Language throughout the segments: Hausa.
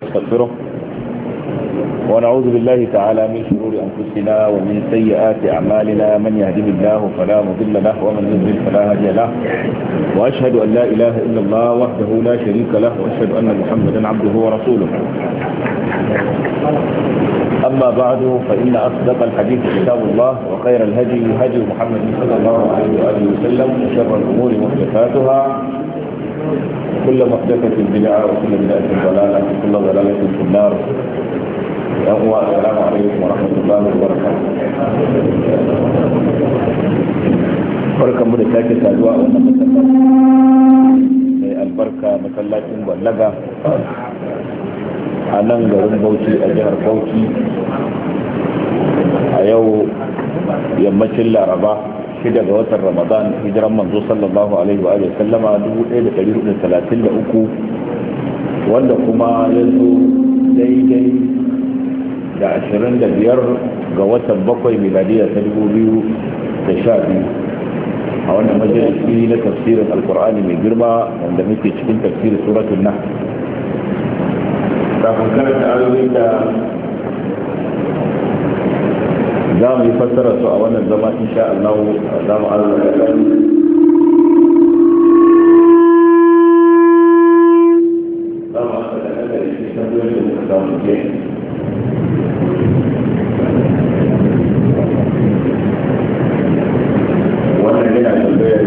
ونستغفره ونعوذ بالله تعالى من شرور أنفسنا ومن سيئات أعمالنا من يهده الله فلا مضل له ومن يضلل فلا هادي له وأشهد أن لا إله إلا الله وحده لا شريك له وأشهد أن محمدا عبده ورسوله. أما بعد فإن أصدق الحديث كتاب الله وخير الهدي هدي محمد صلى الله عليه وآله وسلم وشر الأمور محدثاتها كل محدثة بدعة وكل بدعة ضلالة وكل ضلالة في النار. السلام عليكم ورحمة الله وبركاته. barkanmu da sake saduwa a wannan masallaci mai albarka masallacin Gwallaga a nan garin Bauchi a jihar Bauchi a yau yammacin Laraba 6 ga watan Ramadan hijiran manzo sallallahu alaihi wa sallama 1433 wanda kuma ya zo daidai da 25 ga watan 7 miladiya ta 2012 a wannan majalisi na tafsirin alkur'ani mai girma wanda muke cikin tafsirin suratul nahl. kafin karanta ayoyin da za mu yi fassara su a wannan zama insha Allah za mu Allah ya gani za mu Allah ya gani shi tambayoyin da muka samu je wannan yana tambayar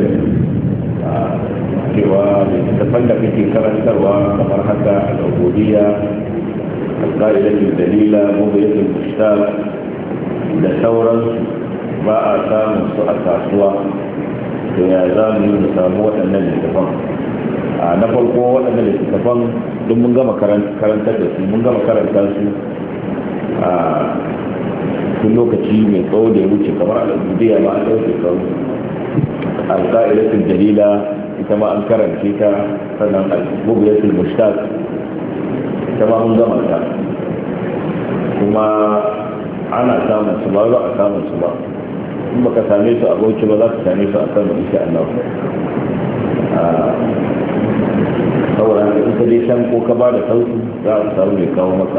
cewa littattafan da kake karantarwa kamar haka al'ubudiyya al-qa'idatul dalila mubiyatul mushtaq da sauransu ba a samun su a kasuwa, to ya za mu yi mu samu waɗannan littattafan? Na farko waɗannan littattafan duk mun gama karantar da su, mun gama karanta su a tun lokaci mai tsawo da ya wuce, kamar al'ubudiyya ma an ɗauke kawo al-qa'idatul dalila ita ma an karance ta, sannan al-mubiyatul mushtaq ita ma mun gama ta, kuma ana samun su ba za a samun su ba. in baka same su a Bauchi ba za ka same su a Kano insha Allah. saboda haka in ka dai san ko ka ba da sauki za a samu mai kawo maka.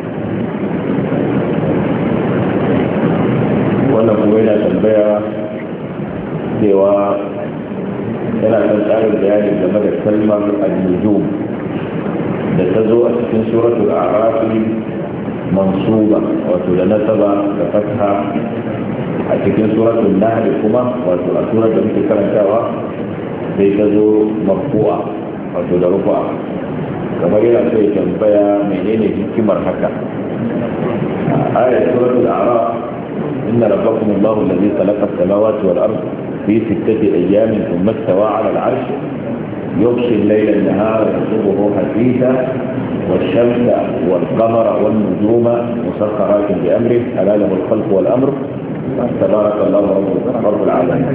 wannan kuma yana tambaya cewa yana son tsarin bayani game da kalmar al-nujum da ta zo a cikin suratul a'raf mansuba, wato da nasaba da fatha, a cikin suratul nahl kuma wato a surar da muke karantawa sai ta zo marfu'a wato da rufa. kamar yana so ya tambaya menene hikimar haka. ayat suratul a'raf inna rabbakum allahu alladhi khalaqa as-samawati wal ardh في 6 أيام ثم استوى على العرش يغشي الليل النهار يطلبه حثيثا والشمس والقمر والنجوم مسخرات بأمره ألا له الخلق والأمر تبارك الله رب العالمين.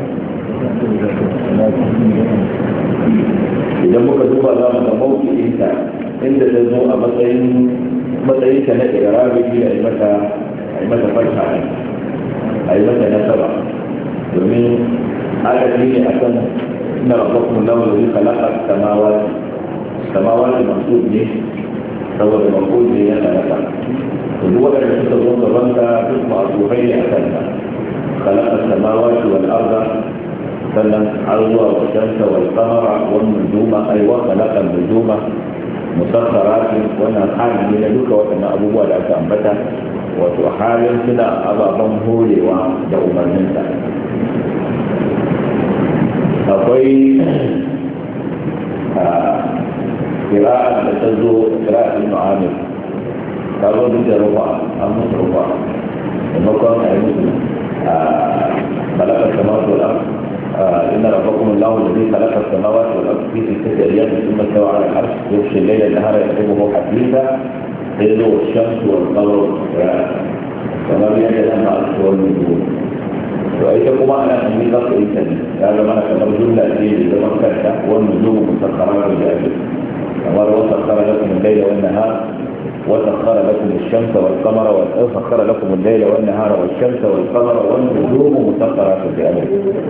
إذا مكتوب أمام الموت إنت عند تزوء matsayin ka na irabi da ai mata farka ai mata nasaba, domin haka shi ne akan inna rabbakum allahu alladhi khalaqa as-samawati mansub ne saboda maqul ne yana nasa. to duk wanda suka zo gaban ka duk ma'rufai ne akan ka. khalaqa as-samawati wal arda, sannan arwa wa shamsa wal qamara wan nujuma ay wa khalaqa an-nujuma musakhkharatin, wannan hali ne duka waɗannan abubuwa da aka ambata, wato halin suna ababen horewa da umarninsa. akwai kira'a da ta zo kira'a ibn amir ta zo duk da rufa, an musu rufa maimakon a yi musu balakar samawati wal ard inna rabbakum allahu alladhi khalaqa as-samawati wal ard fi 6 ayyamin thumma istawa 'ala al-'arsh yughshi al-layla an-nahara yatlubuhu haditha yadlu ash-shamsu wal-qamaru kamar yadda ana al-wal nujum. to ita kuma ana nemi za ku yi ta ne ya zama kamar jumla ce da zaman kanta wani zuwa musakkara da jabi kamar wasakkara lakum al-layla wan-nahar وسخر لكم الشمس والقمر وسخر لكم الليل والنهار والشمس والقمر والنجوم مسخرات بأمره.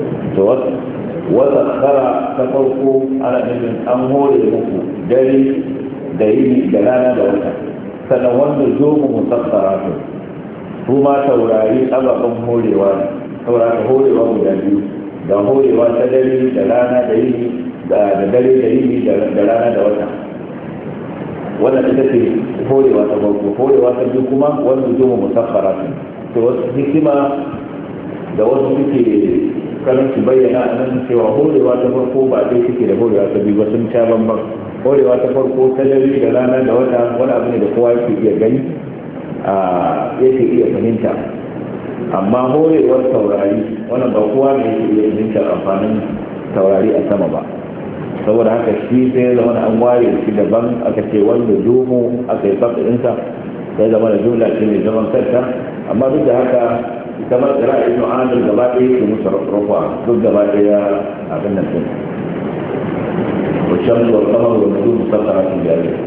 وسخر تفوقوا على من أمور المكو دليل دلالة دوتا sannan wanda zomu musassaratu su ma taurari ababen horewa ne saboda horewa guda biyu da horewa ta dare da rana da yini da dare da yini da rana da wata wannan ita ce horewa ta farko horewa ta biyu kuma wanda zomu musassaratu to wasu hikima da wasu suke karin su bayyana a nan cewa horewa ta farko ba dai suke da horewa ta biyu ba sun sha bambam horewa ta farko ta dare da rana da wata wani abu ne da kowa yake iya gani yake iya fahimta amma horewar taurari wannan ba kowa ne yake iya fahimta amfanin taurari a sama ba saboda haka shi sai zama an ware shi daban aka ce wanda domo aka yi faɗinsa sai zama da jumla ce mai zaman kanta amma duk da haka kamar da ra'ayin nu'adar gaba ɗaya ke musu rufa duk gaba ɗaya abin nan sun والشمس والقمر والنجوم مسخرات بأمره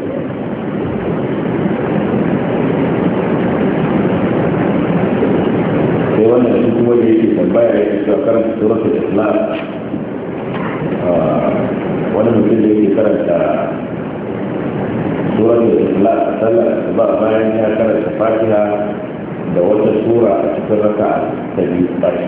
sai wannan shi kuma da yake tambaya ya ce karanta suratul ikhlas wani mutum da yake karanta suratul ikhlas a sallar ba bayan ya karanta fatiha da wata sura a cikin raka'a ta biyu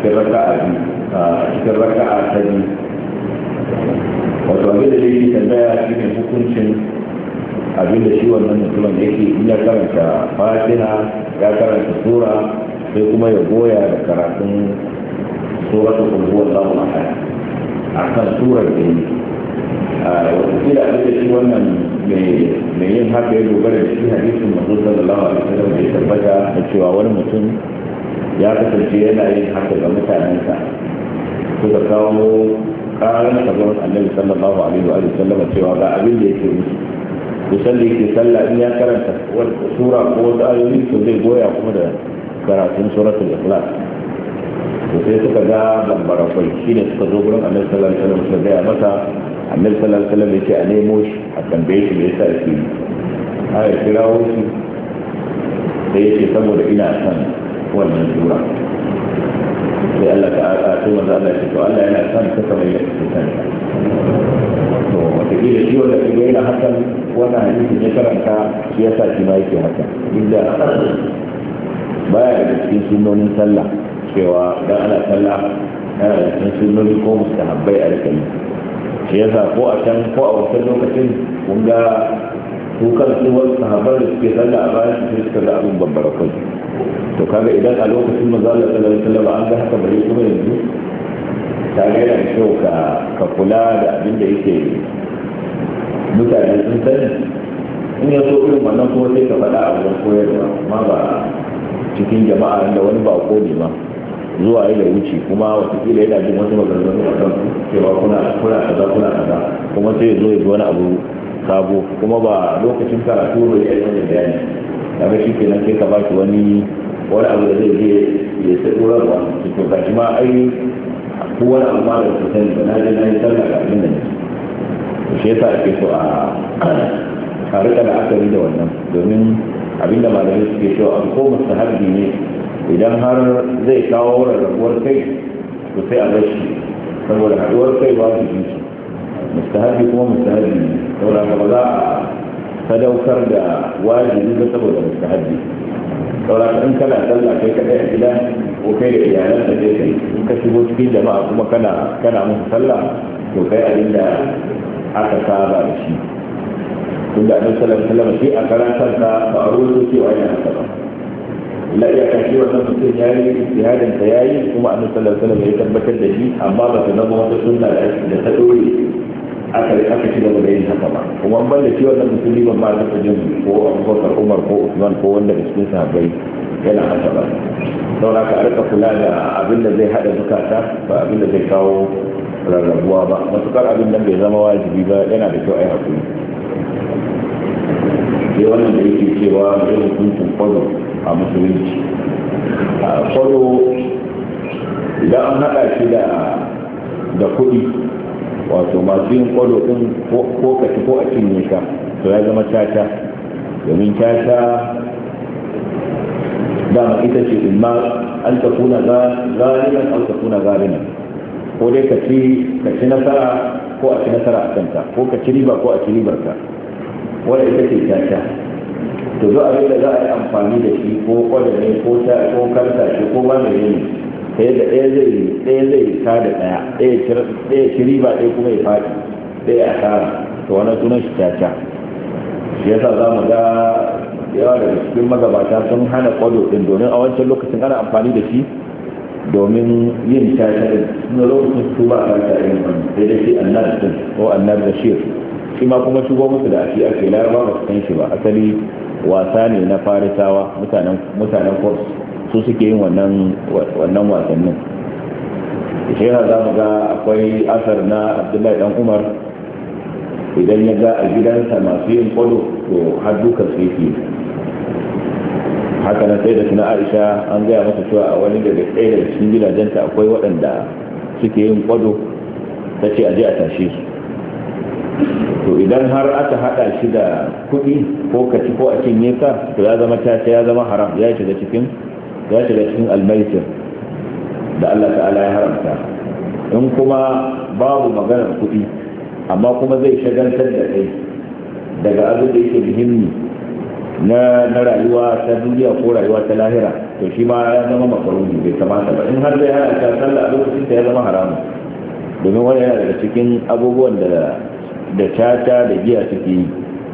wato abin da yake tambaya shi ne hukuncin abin da shi wannan mutumin da yake in ya karanta fatiha ya karanta sura sai kuma ya goya da karatun suratul qul huwallahu ahad akan surar da yake wata kila abin da shi wannan mai yin haka ya dogara da shi hadisin manzo sallallahu alaihi wasallam da ya tabbata da cewa wani mutum ya kasance yana yin haka ga mutanensa suka kawo karan sabon annabi sallallahu alaihi wa sallam cewa ga abin da yake musu kusan da yake sallah in ya karanta wata sura ko wata ayoyi to zai goya kuma da karatun suratul ikhlas to sai suka ga bambara kai shine suka zo gurin annabi sallallahu alaihi wa sallam suka ga masa annabi sallallahu alaihi wa sallam yake a nemo shi a tambaye shi me yasa yake ai kirawo shi sai yake saboda ina son wannan sura sai Allah ta'ala sai manzo Allah ya ce to Allah yana son ka kamar yadda kake son to wata kila shi wanda kike yana hakan wannan hadisi ne karanta shi yasa shi ma yake haka inda baya da cikin sunnonin sallah cewa dan ana sallah yana da cikin sunnoni ko mustahabbai a rikai shi yasa ko a can ko a wancan lokacin kun ga su kan su wasu sahabbai da suke sallah a bayan su suka ga abin babbar kai to kaga idan a lokacin manzo Allah sallallahu alaihi wasallam an ga haka bare kuma yanzu ta ga yana kyau ka kula da abin da yake mutane sun sani in ya so irin wannan kuma sai ka faɗa a wurin koyarwa amma ba cikin jama'a da wani bako ne ma zuwa yi da wuce kuma watakila yana jin wasu maganganu a kan cewa kuna kaza kuma sai ya zo ya ji wani abu sabo kuma ba lokacin karatu bai yi wani bayani daga shi kenan sai ka ba shi wani abu da zai je ya sai ɗorarwa to ga shi ma ai ko wani abu ma da su sani ba na je na yi sallah ga abin da ne to shi yasa ake so a rika da akari da wannan domin abinda malamai suke cewa an ko mustahabbi ne idan har zai kawo rarrabuwar kai to sai a bar shi saboda haɗuwar kai ba su ji mustahabbi kuma mustahabbi ne saboda ba za a sadaukar da wajibi ba saboda mustahabbi saboda in kana sallah kai kadai a gida ko kai da iyalan da kai in ka shigo cikin jama'a kuma kana musu sallah to kai abinda aka saba da shi tun da annabi sallallahu alaihi wasallam shi a karantar da ba a rubuto cewa yana haka ba la ya kashi wannan mutum ya yi ijtihadin ta yayi kuma annabi sallallahu alaihi wasallam ya tabbatar da shi amma ba ta zama wata sunna da ta dore aka ci gaba da yin haka ba kuma an banda shi wannan musulmi ban ma ta jin ko Abubakar Umar ko Usman ko wanda da cikin sahabbai yana haka ba saboda ka arka kula da abin da zai hada zukata ba abin da zai kawo rarrabuwa ba matukar abin nan bai zama wajibi ba yana da kyau a yi hakuri sai wannan da yake cewa mai hukuncin kwado a musulunci kwado idan an haɗa shi da kuɗi wato masu yin kwado ɗin ko ka ci ko a cinye ka to ya zama caca domin caca dama ita ce in ma an ta kuna zaliman an ta kuna zaliman ko dai ka ci nasara ko a ci nasara a kanta ko ka ci riba ko a ci ribar ka wadda ita ce caca to zo abin da za a yi amfani da shi ko kwada ne ko karta shi ko ma mai ne ta yadda ɗaya zai ta da ɗaya ci riba ɗaya kuma ya faɗi ɗaya a tara to wani sunan shi caca. shi yasa za mu ga yawa daga cikin magabata sun hana kwado ɗin domin a wancan lokacin ana amfani da shi domin yin caca ɗin suna lokacin su ba a karta irin wani sai da shi annar ɗin ko annar da shir shi ma kuma shigo musu da ake laraba ba su san shi ba asali wasa ne na farisawa mutanen kors su suke yin wannan wasannin. shi yana za mu ga akwai asar na abdullahi dan umar idan ya ga a gidansa masu yin kwado to har dukan su yake. haka na sai da suna aisha an gaya masa cewa a wani daga ɗaya daga cikin gidajenta akwai waɗanda suke yin kwado ta ce aje a tashe su. to idan har aka hada shi da kuɗi ko kaci ko a cinye ka to ya zama caca ya zama haram ya shiga cikin almaitir da Allah ta'ala ya haramta. in kuma babu maganar kuɗi amma kuma zai shagaltar da kai daga abin da yake muhimmi na rayuwa ta duniya ko rayuwa ta lahira to shi ma ya zama makaruni bai kamata ba. in har zai hana ta sallah a lokacin ta ya zama haramun domin wani yana daga cikin abubuwan da caca da giya suke yi.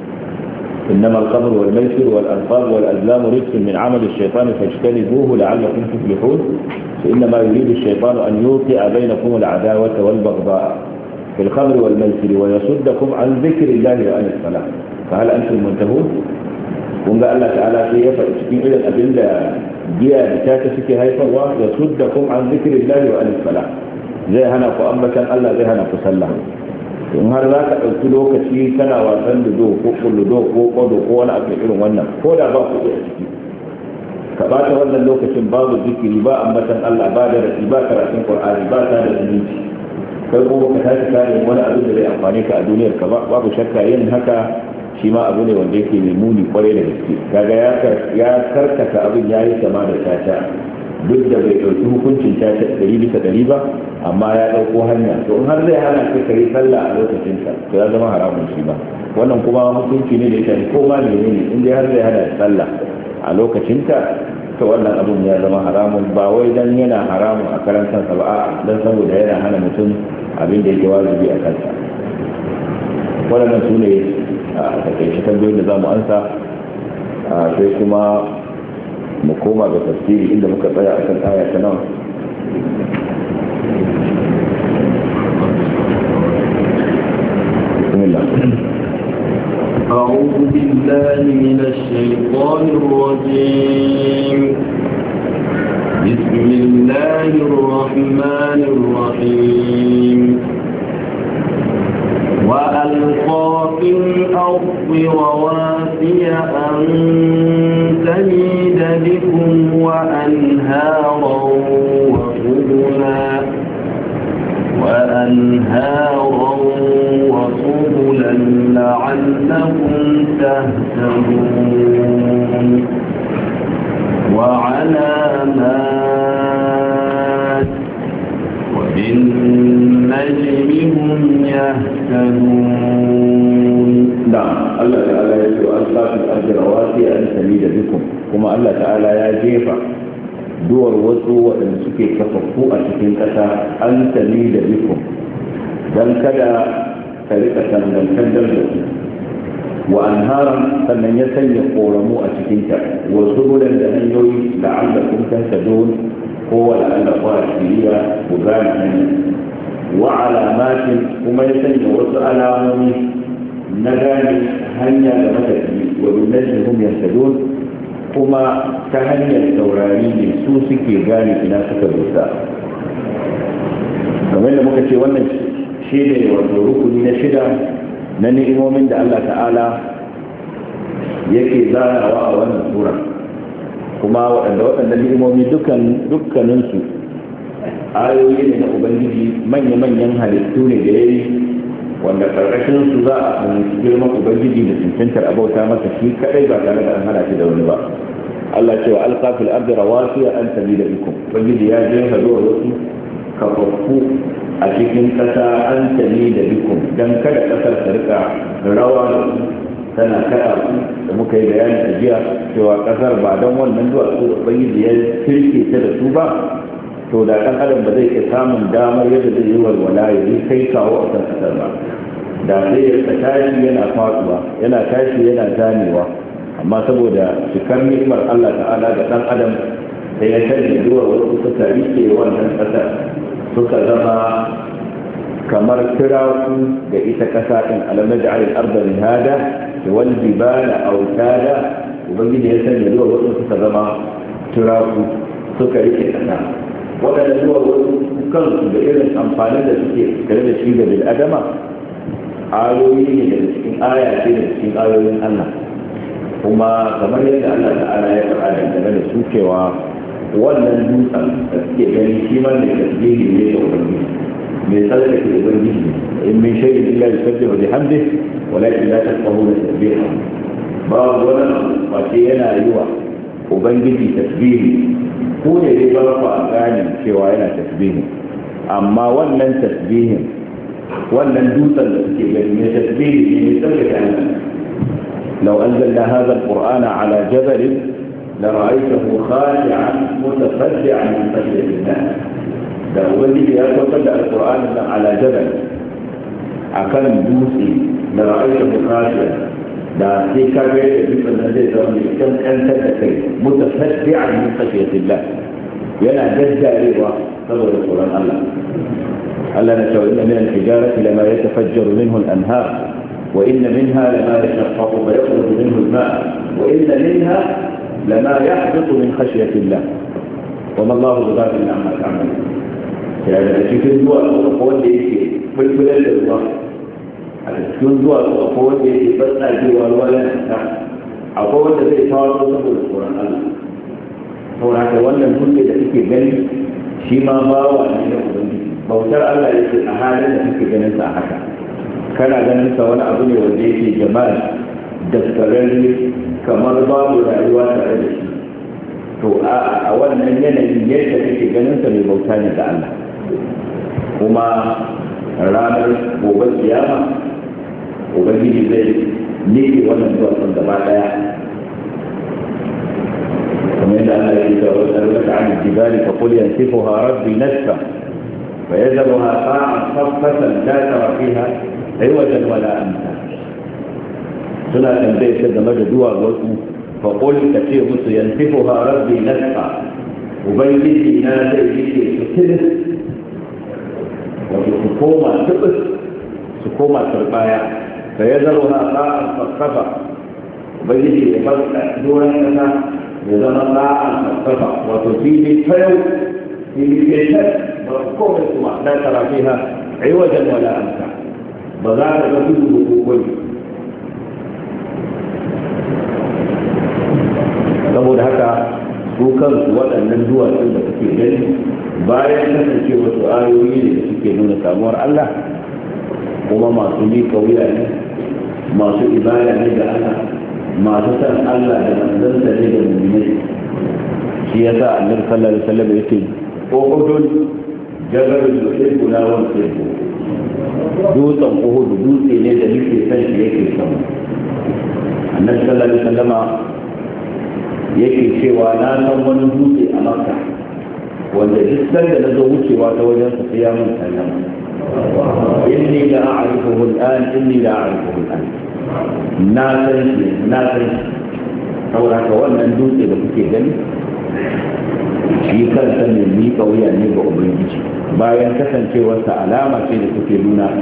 إنما الخمر والميسر والأنصاب والأزلام رجس من عمل الشيطان فاجتنبوه لعلكم تفلحون فإنما يريد الشيطان أن يوقع بينكم العداوة والبغضاء في الخمر والميسر ويصدكم عن ذكر الله وعن الصلاة فهل أنتم منتهون؟ kun ga Allah ta'ala sai ya faɗi cikin irin abin da giya da caca suke haifarwa ya suddakum an zikrillahi wa an salah zai hana ku ambatan Allah zai hana ku sallah. in har za ka ɗauki lokaci kana wasan ludo ko kulludo ko kwado ko wani abu irin wannan ko da ba kuɗi a ciki ka ba ta wannan lokacin babu zikiri ba ambatan Allah ba da rasi ba karatun Qur'ani ba ta da zumunci kai ko ka tashi kare wani abin da zai amfane ka a duniyar ka babu shakka yin haka shi ma abu ne wanda yake mai muni kwarai da gaske. kaga ya karkata abin yayi kama da tata duk da bai ɗauki hukuncin caca 100% ba amma ya ɗauko hanya to in har zai hana ka yi sallah a lokacinsa to ya zama haramun shi ba. wannan kuma hukunci ne da ya shafi ko ma ne in dai har zai hana sallah a lokacinta to wannan abin ya zama haramun ba wai dan yana haramun a karan kansa ba dan saboda yana hana mutum abin da yake wajibi a kansa. waɗannan su ne a takaice tambayoyin da za mu ansa sai kuma mu koma ga tafsiri inda muka tsaya a kan aya ta nan. bismillah. أعوذ بالله من الشيطان الرجيم. بسم الله الرحمن الرحيم. وألقى في الأرض رواسي أن تميد بكم وأنهارا وسبلا لعلكم تهتدون وعلامات وبالنجم هم يهتدون. نعم الله تعالى يقول ألقى في الأرض رواسي أن تميد بكم كما الله تعالى يا جيفا دور وسو وأن سكي كففو أشكين كتا أن تميد بكم دل كدا طريقة دل كدر وأنهارا فمن يسن قولمو أشكين كتا وسبلا لأنيوي لعلكم تهتدون هو لأن فارسية وغانا وعلامات وما يسن وسألامني نغاني هنيا لمتكي وبالنجم هم يهتدون كما تهنيا التوراني سوسكي غاني إلى سكبوسا kamar da muka ce wannan shi ne wato rukuni na shida na ni'imomin da Allah ta'ala yake zarawa a wannan sura kuma waɗannan ni'imomi dukkaninsu ayoyi ne na ubangiji manya-manyan halittu ne da ya yi wanda karkashin su za a fahimci girman ubangiji da cancantar abauta masa shi kadai ba tare da an hana shi da wani ba. Allah cewa alqafil ardi rawasiya an tabida bikum ubangiji ya jefa zuwa wasu kafafu a cikin kasa an tabida bikum dan kada kasar ta rika rawa da su tana kada da muka yi bayanin a jiya cewa kasar ba don wannan duwatsu da ubangiji ya kirke ta da su ba to da ɗan adam ba zai iya samun damar yadda zai yi walwala ya yi kai kawo a kan kasar ba da sai ya tashi yana faduwa yana tashi yana zamewa amma saboda cikar ni'imar Allah ta'ala ga ɗan adam sai ya sanya duwatsu suka rike wannan kasar suka zama kamar tiraku ga ita kasa din alam naj'al al-ardha mihada wal jibala awtada ubangiji ya sanya duwa wasu suka zama tiraku suka rike kasa wadanda duwa wasu kansu da irin amfanin da suke tare da shi ga bil adama ayoyi ne daga cikin aya ce daga cikin ayoyin Allah kuma kamar yadda Allah ta'ala ya faɗa dangane da su cewa wannan dutsen da suke gani shi ma ne tasbihi ne ga ubangiji من خلقك الإبراهيم إن من شيء إلا يسبح بحمده ولكن لا تفقهون تسبيحه باب ولا وشينا أيوة وبنجي تسبيحه كون يجب رفع أغاني شوائنا تسبيحه أما ولن تسبيحه ولن دوتا من تسبيحه من سبح عنه لو أنزلنا هذا القرآن على جبل لرأيته خاشعا متصدعا من خشية الله da ubangiji ya saukar da alkur'ani nan ala jabal akan dutse da ra'ayta bukashiya da sai ka ga da dutsen nan zai zama mai kankantar da kai mutasaddi'an min khashyatillah yana daddarewa saboda tsoron Allah Allah na cewa inna min al-hijarati lama yatafajjaru minhu al-anhar wa inna minha lama yashaqqaqu fa yakhruju minhu al-ma' wa inna minha lama yahbitu min khashyatillah وما الله بغافل عما تعملون يعني da cikin zuwa ko wanda yake bulbular da ruwa a cikin zuwa ko wanda yake tsatsagewa ruwa na ta akwai wanda zai tawo saboda tsoron Allah saboda haka wannan dutse da kike gani shi ma bawa ne na ubangiji bautar Allah yake a halin da kike ganin sa haka kana ganin sa wani abu ne wanda yake jama'a da tsararre kamar babu rayuwa tare da shi to a wannan yanayin yadda kake ganin sa mai bauta ne ga Allah kuma ranar gobe kiyama ubangiji zai nike wannan duwatsun gaba daya kamar yadda Allah ya ce wa sarrafa an jibali fa qul yansifuha rabbi nasfa fa yadharuha qa'an saffatan la tara fiha aywajan wala amta suna tambaye ta game da duwatsu fa qul ka ce musu yansifuha rabbi nasfa ubangiji na zai yake fitin wato su koma tubus su koma turbaya fa yadharuha qa'an saffafa ubangiji ya bar doran kasa ya zama sa'an saffafa wato fili fayau fili fesar ba komai kuma la tara fiha aywajan wala amta ba za ka ga gudu ko koyi saboda haka su kansu waɗannan duwatsun da suke gani bayan kasance wasu ayoyi ne da suke nuna samuwar Allah kuma masu miƙa wuya ne masu ibada ne da Allah masu san Allah da manzansa ne da mu'minai shi yasa annabi sallallahu alaihi wasallam yake uhudun jabalul yuhibbuna wa yuhibbu dutsen uhud dutse ne da yake san shi yake son annabi sallallahu alaihi wasallam yake cewa na san wani dutse a Makka wanda duk sanda na zo wucewa ta wajen sa sai ya mun sallama inni la a'rifuhu al'an inni la a'rifuhu al'an na san shi saboda ka wannan dutse da kuke gani shi kansa ne miƙa wuya ne ga ubangiji bayan kasancewarsa alama ce da take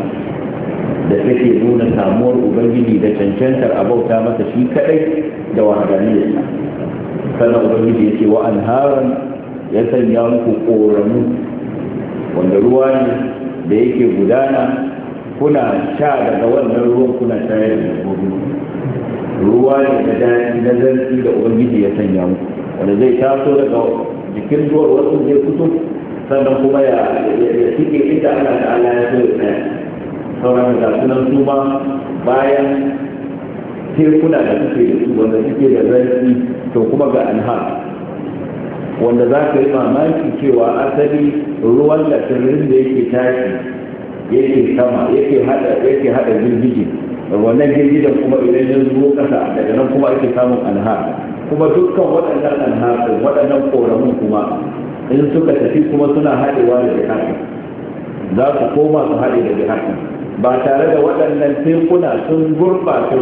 nuna samuwar ubangiji da cancantar abauta masa shi kadai da wahadaniyarsa sannan ubangiji ya ce wa anharan ya sanya muku koramu wanda ruwa ne da yake gudana kuna sha daga wannan ruwan kuna shayar da dabbobi ruwa ne da daɗi na zarfi da ubangiji ya sanya muku wanda zai taso daga jikin ruwan wasu zai fito sannan kuma ya cike inda Allah ta'ala ya so ya tsaya sauran da sunan su ma bayan tekuna da suke da su wanda suke da zarfi to kuma ga anhar wanda za ka yi mamaki cewa asali ruwan latirin da yake tashi yake sama yake hada girgije wannan girgijen kuma idan ya zo kasa daga nan kuma ake samun anhar, kuma dukkan waɗannan anhar waɗannan koramun kuma in suka tafi kuma suna haɗewa da jihar, za su koma su haɗe da jihar ba tare da waɗannan tekuna sun gurɓata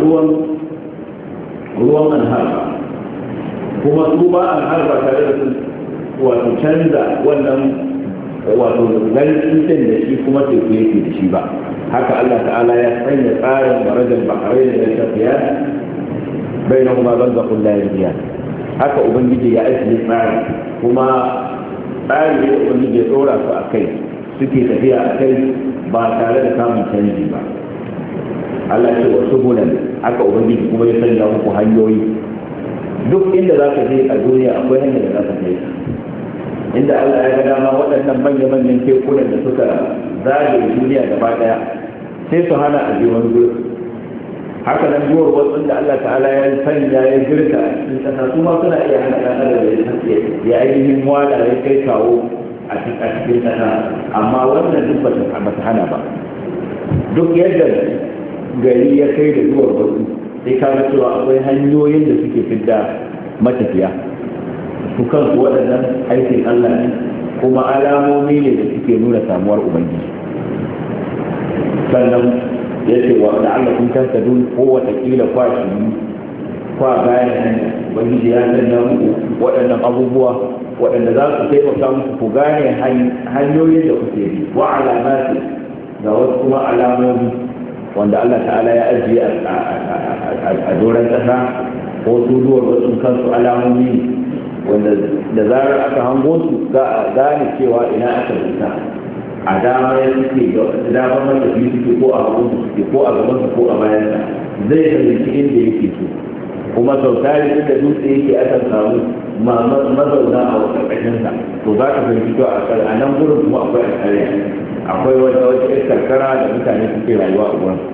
ruwan anhar ba, kuma su ba anhar ba tare da sun wato canza wannan wato lalcin da shi kuma teku yake da shi ba. haka Allah ta'ala ya sanya tsarin marajal bahrain da shafiya bainahuma barzakhun la yabghiyan. haka ubangiji ya ajiye tsari, kuma tsari da ubangiji ya tsora su a kai suke tafiya a kai ba tare da samun canji ba. Allah ce wasu bulan, haka ubangiji kuma ya sanya muku hanyoyi. duk inda za ka je a duniya akwai hanyar da za ka kai, inda Allah ya ga dama waɗannan manya-manyan tekunan da suka zagaye duniya gaba ɗaya sai su hana a je wani gurin. haka nan duwar wasu da Allah ta'ala ya sanya ya girka a cikin ƙasa su ma suna iya hana ɗan adam ya ainihin wada ya kai kawo a cikin ƙasa, amma wannan duk ba ta hana ba. duk yadda gari ya kai da duwar wasu sai ka ga cewa akwai hanyoyin da suke fidda matafiya, su kansu waɗannan aikin Allah ne, kuma alamomi ne da suke nuna samuwar ubangiji. sannan ya ce wa la'allakum tahtadun, ko watakila kwa gane hanya. ubangiji ya sanya muku waɗannan abubuwa waɗanda za su taimaka muku ku gane hanyoyin da kuke bi, wa alamati ga wasu kuma alamomi wanda Allah ta'ala ya ajiye a doron ƙasa, ko su duwar wasu kansu alamomi wanda da zarar aka hango su za a gane cewa ina aka rusa, a dama ya suke da damar matafi suke, ko a hagu suke, ko a gabansa ko a bayansa, zai fahimci inda yake so. kuma sau tari inda dutse yake akan samu mazauna a wasu ƙarƙashinsa, to za ka fahimci to a nan gurin kuma akwai alƙarya, akwai wata karkara da mutane suke rayuwa a gurin.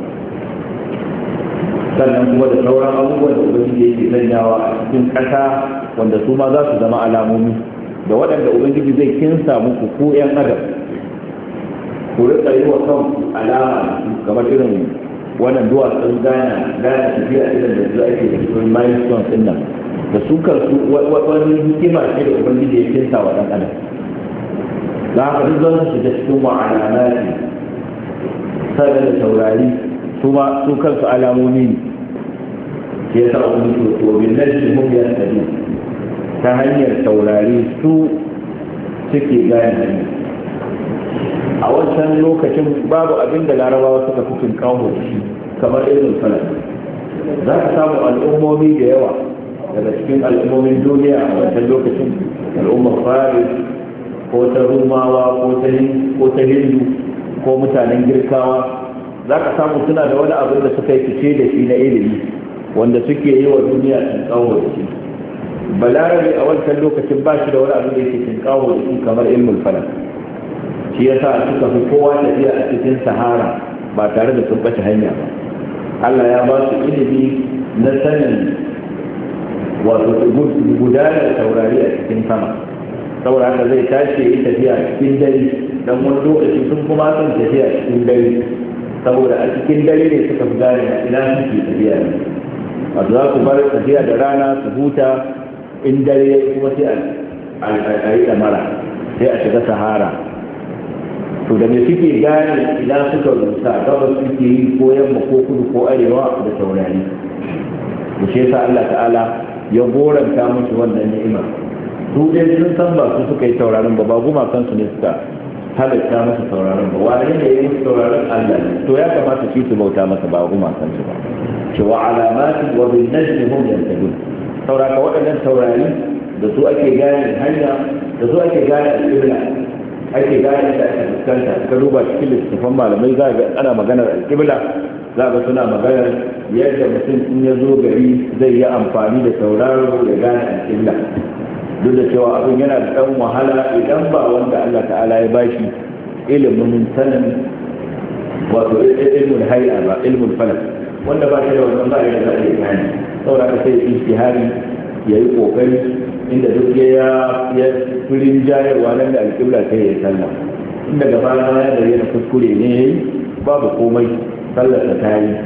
sannan kuma da sauran abubuwan da ubangiji yake sanyawa a cikin ƙasa wanda su ma za su zama alamomi, da waɗanda ubangiji zai kinsa muku ko 'yan adam ku rika yi wa kanku alama kamar irin wannan duwatsun gana tafiya irin da su ake da cikin milestone din nan, da su kansu wani hikima ce da ubangiji ya kinsa wa ɗan adam. za ka duk zan su da cikin wa'alamati, sannan da taurari su kansu alamomi ne. ke sa ubangiji to bin najmi hum yahtadun, ta hanyar taurari su suke gane hanya. a wancan lokacin babu abin da larabawa suka fi kawo da shi kamar irin falak. za ka samu al'ummomi da yawa daga cikin al'ummomin duniya a wancan lokacin, al'ummar faris ko ta rumawa ko ta hindu ko mutanen girkawa, za ka samu suna da wani abin da suka yi fice da shi na ilimi wanda suke yi wa duniya kawo da shi. balarabe a wancan lokacin ba shi da wani abin da yake kawo da shi kamar ilmul falak. shi yasa suka fi kowa tafiya a cikin sahara ba tare da sun bace hanya ba. Allah ya ba su ilimi na sanin wato gudanar taurari a cikin sama, saboda haka zai tashi yi tafiya cikin dare, dan wani lokaci sun kuma son tafiya cikin dare saboda a cikin dare ne suka fi gane ina suke tafiya ne. wato za su bar tafiya da rana su huta, in dare kuma sai a yi damara, sai a shiga sahara. to da me suke gane ina suka rusa, gabas suke yi ko yamma ko kudu ko arewa da taurari. da shi yasa Allah ta'ala ya goranta musu wannan ni'ima. su dai sun san ba su suka yi taurarin ba gumakansu ne suka halitta masa taurarin ba. wani ne ya yi taurarin Allah ne, to ya kamata shi su bauta masa ba gumakansu ba. cewa alamati wa bin najmi hum yahtadun, sauraka waɗannan taurari da su ake gane hanya, da su ake gane alƙibla, ake gane da ake fuskanta. ka duba cikin littattafan malamai za ga ana maganar alƙibla, za ga suna maganar yadda mutum in ya zo gari zai yi amfani da tauraro da gane alƙibla. duk da cewa abin yana da ɗan wahala idan ba wanda Allah ta'ala ya bashi ilimin sanin wato ilmul hay'a ba, ilmul falak, wanda ba shi da wannan ba ya da zai gane. saboda ka sai ijtihadi yayi kokari inda duk ya furin jayarwa nan da alƙibla sai ya sallah, inda gaba na ya da yana kuskure ne yayi babu komai, sallar ta yi.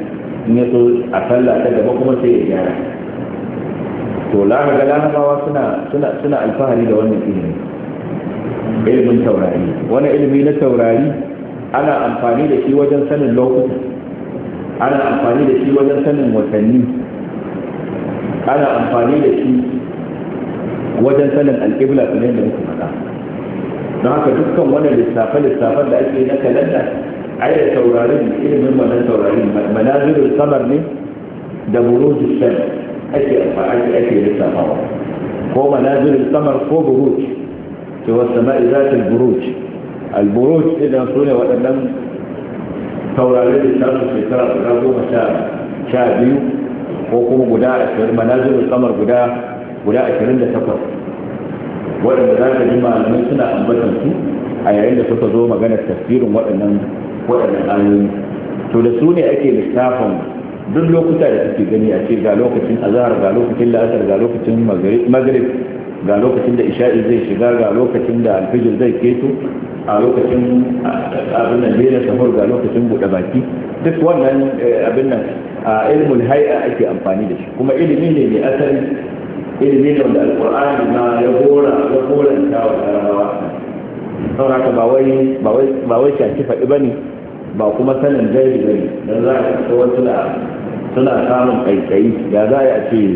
in ya so a sallah ta gaba kuma sai ya gyara. to larabawa suna alfahari da wannan ilimin taurari. wani ilimi na taurari ana amfani da shi wajen sanin lokuta, ana amfani da shi wajen sanin watanni, ana amfani da shi wajen sanin alƙibla ne da muka faɗa. don haka dukkan wani lissafe-lissafen da ake na kalanda ai da taurarin ilimin wannan taurarin manazilul samar ne da burujus shan ake lissafawa, ko manazilul samar ko buruj ce wasu sama'i zatul buruj. al-buruj idan su ne waɗannan taurarin da su shekara guda 12 ko kuma guda 20, manazilul samar guda 28 waɗanda za ka ji malamai suna ambatan su a yayin da suka zo maganar tafsirin waɗannan ayoyi. to da su ne ake lissafin duk lokuta da suke gani a ce ga lokacin azhar, ga lokacin la'asar, ga lokacin maghrib, ga lokacin da isha'i zai shiga, ga lokacin da alfijir zai keto, a lokacin abin nan da sahur, ga lokacin buɗe baki. duk wannan abin nan a ilmul hay'a ake amfani da shi, kuma ilimi ne mai asali, ilimi ne wanda alqur'ani ma ya goranta wa larabawa. don haka ba wai shafi faɗi ba ne, ba kuma sanin gari bane. don za a kasa wasu suna samun kaikayi ya za a ce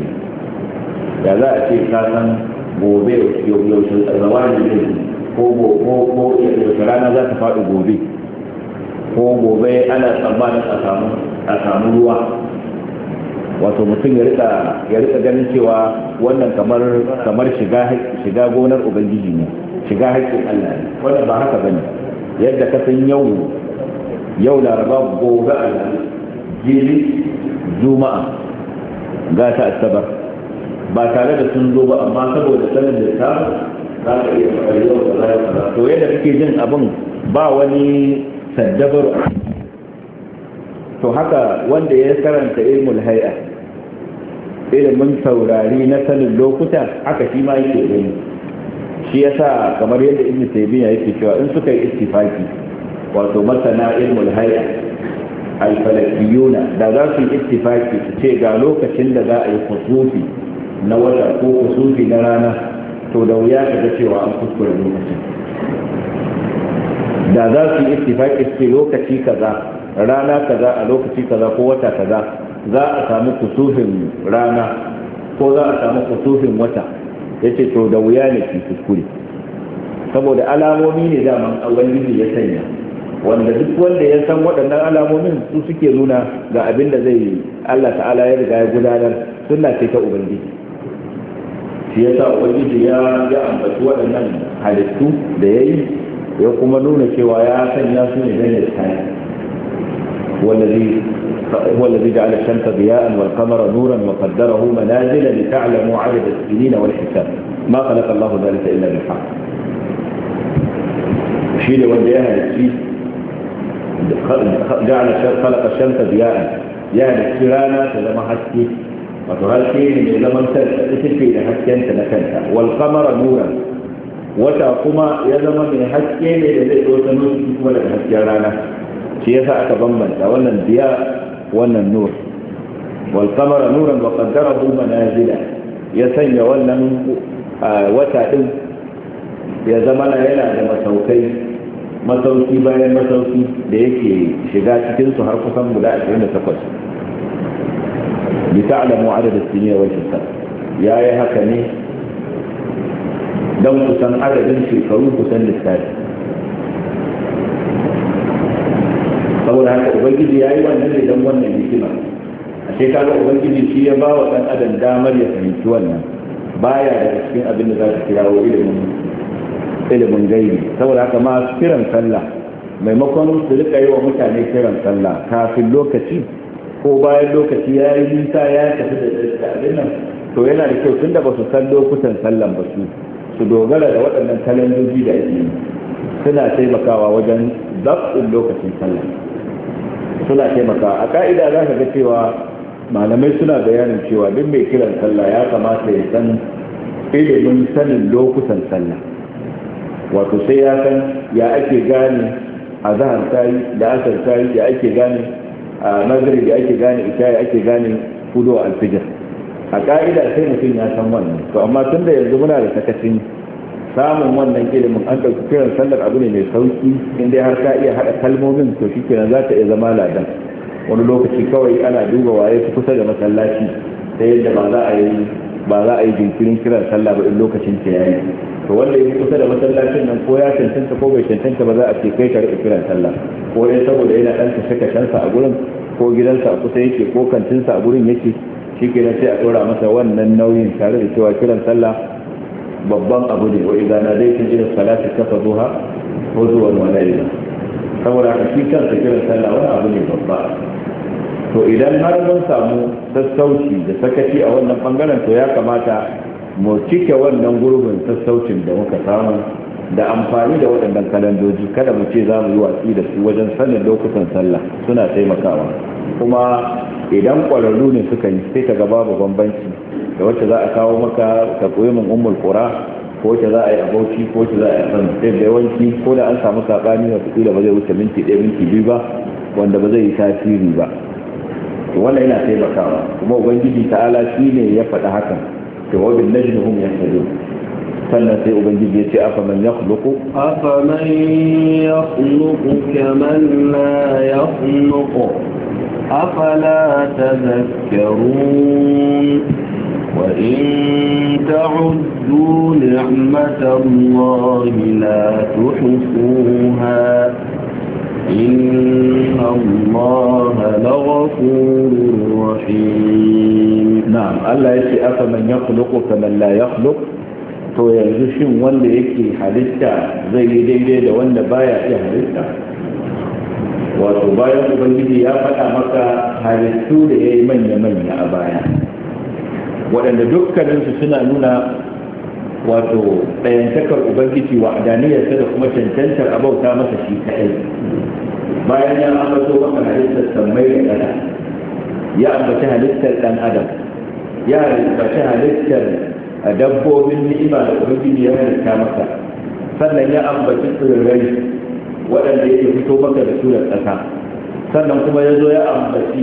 ka san gobe yaushe zawani ne ko yaushe rana za ta faɗi gobe, ko gobe ana tsammanin a samu ruwa. wato mutum ya rika ganin cewa wannan kamar shiga gonar ubangiji ne, shiga haƙƙin Allah ne. wannan ba haka bane. yadda ka san yau laraba, gobe alhamis, jibi juma'a, gata asabar, ba tare da sun zo ba, amma saboda sanin da ta za ka iya faɗa yau da zai faɗa. to yadda kake jin abin ba wani saddabar. to haka wanda ya karanta ilmul hay'a, ilimin taurari na sanin lokuta, haka shi ma yake gani. shi yasa kamar yadda ibn taymiya yake cewa in suka yi ittifaki, wato masana ilmul hay'a al-falakiyuna, da za su yi ittifaki su ce ga lokacin da za a yi kusufi na wata ko kusufi na rana, to da wuya ka ga cewa an kuskure lokacin. da za su yi ittifaki su ce lokaci kaza, rana kaza, a lokaci kaza ko wata kaza za a samu kusufin rana ko za a samu kusufin wata, yace to da wuya ne ki kuskure, saboda alamomi ne daman ubangiji ya sanya, wanda duk wanda ya san waɗannan alamomin su suke nuna ga abin da zai Allah ta'ala ya riga ya gudanar. sunna ce ta ubangiji. shi yasa ubangiji ya ambaci waɗannan halittu da yayi, ya kuma nuna cewa ya sanya su ne dan ya tsaya. هو الذي جعل الشمس ضياء والقمر نورا وقدره منازل لتعلموا عدد السنين والحساب ما خلق الله ذلك إلا بالحق. شيء ونديها للشيء خلق الشمس ضياء، يعني السرانة لما حسكي وتهلكي من لما تسفي لحسكين سنكنتا، والقمر نورا وتقوم يزم من حسكين لذلك وتنوسك ولا حسكي رانا. شيء أتضمن ولا الضياء ولا النور. والقمر نورا وقدره منازل، يسني ولا وتعدم ya zama na yana da masauki bayan masauki da yake shiga cikinsu har kusan guda 28. bi ta'lamu adad as-sinin wal hisab, yayi haka ne dan kusan adadin shekaru, kusan lissafi. saboda haka ubangiji yayi wannan ne dan wannan hikima. a shekaru ubangiji shi ya ba wa dan adam damar ya fahimci wannan, baya daga cikin abin da za ka kirawo ilimin gaibi. saboda haka masu kiran sallah maimakon su rika yi wa mutane kiran sallah kafin lokaci ko bayan lokaci ya yi nisa ya tafi da abin nan, to yana da kyau tun da ba su san lokutan sallan ba su dogara da waɗannan kalandoji da ake yi, suna taimakawa wajen zaɓin lokacin sallah. suna taimakawa a ka'ida za ka ga cewa malamai suna bayanin cewa duk mai kiran sallah ya kamata ya san ilimin sanin lokutan sallah. wato sai ya san ya ake gane azhar tayi da asar tayi, ya ake gane magribi ake gane isha'i ake gane fudo alfijir. A ka'ida sai mutum ya san wannan, to amma tun da yanzu muna da sakacin samun wannan ilimin, an ɗauki kiran sallar abu ne mai sauki in dai har ka iya haɗa kalmomin, to shi kenan za ta iya zama ladan. Wani lokaci kawai ana duba waye su kusa da masallaci ta yadda ba za a yi jinkirin kiran sallah ba in lokacin ta yayi. To wanda yake kusa da masallacin nan ko ya cancanta ko bai cancanta ba za a ce kai ka rika kiran sallah, ko dai saboda yana ɗan kashe-kashensa a gurin, ko gidansa a kusa yake, ko kantinsa a gurin yake, shi kenan sai a ɗora masa wannan nauyin, tare da cewa kiran sallah babban abu ne. Wa idza nadaytum ila salati kafaduha huzuwan wa layla. Saboda haka shi kansa kiran sallah wani abu ne babba. To idan har mun samu sassauci da sakaci a wannan bangaren, to ya kamata mu cike wannan gurbin sassaucin da muka samu da amfani da waɗannan kalandoji. Kada mu ce za mu yi watsi da su wajen sanin lokutan sallah, suna taimakawa. Kuma idan ƙwararru ne suka yi, sai ka ga babu bambanci da wacce za a kawo maka ka koyi min ummul qura, ko wacce za a yi a Bauchi, ko wacce za a yi a Kano. Sai da yawanci ko da an samu sabani, wata kila ba zai wuce minti 1 minti 2 ba, wanda ba zai yi tasiri ba. To wannan yana taimakawa, kuma ubangiji ta'ala shine ya faɗa hakan, to wa bil najmi hum yahtadun. sannan sai ubangiji ya ce afaman yakhluqu kaman la yakhluqu afala tadhakkarun wa in ta'uddu ni'matallahi la tuhsuha inna allaha laghafurur rahim. Na'am, Allah ya ce afaman yakhluqu kaman la yakhluqu, to yanzu shin wanda yake halitta zai yi daidai da wanda baya iya halitta? Wato bayan ubangiji ya faɗa maka halittu da ya yi manya-manya a baya, waɗanda dukkaninsu suna nuna wato ɗayantakar ubangiji wa adaniyarsa da kuma cancantar abauta masa shi kaɗai. Bayan ya ambato maka halittar sammai da ƙasa, ya ambaci halittar ɗan adam, ya ambaci halittar a dabbobin ni'ima da ubangiji ya halitta maka, sannan ya ambaci tsirrai waɗanda yake fito maka da su da ƙasa, sannan kuma ya zo ya ambaci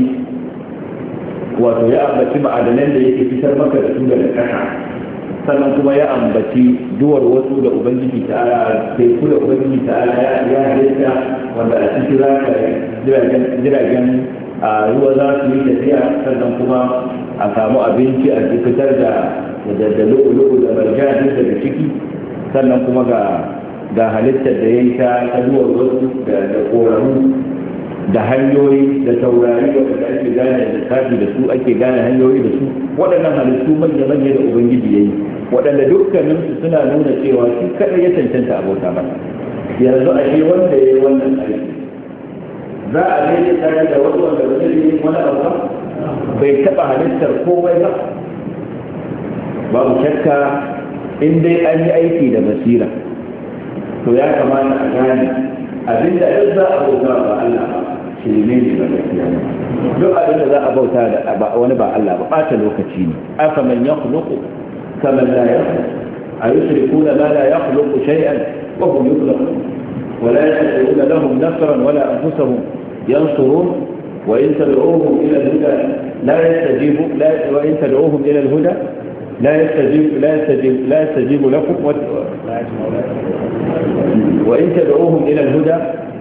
ma'adanan da yake fitar maka da su da ƙasa, sannan kuma ya ambaci duwar wasu da ubangiji ta'ala, teku da ubangiji ta'ala ya halitta, wanda a cikin zaka jiragen a ruwa za su yi tafiya, sannan kuma a samu abinci a fitar da lu'ulu'u da marjani daga ciki, sannan kuma ga halittar da ya yi ta duwar wasu da koramu da hanyoyi da taurari wadda ake gane da tafi da su, ake gane hanyoyi da su. Waɗannan halittu manya-manya da ubangiji ya yi, waɗanda dukkaninsu suna nuna cewa shi kaɗai ya cancanta abota masa. Yanzu a shi wanda ya yi wannan aiki za a daidai tare da wasu wanda ba zai yi wani abu ba, bai taɓa halittar komai ba. Babu shakka in dai an yi aiki da basira, to ya kamata a gane abinda duk za a bauta ba Allah ba shirme ne ba gaskiya ne. Duk abinda za a bauta da wani ba Allah ba ɓata lokaci ne. Afa man yakhluqu kaman la yakhluqu ayushrikuna ma la yakhluqu shay'an wa hum yukhlaqun wa la yastati'una lahum nasran wa la anfusahum yansurun wa in tad'uuhum ila al-huda la yastajibu wa in tad'uuhum ila al-huda لا يستجيب لكم وإن تدعوهم إلى الهدى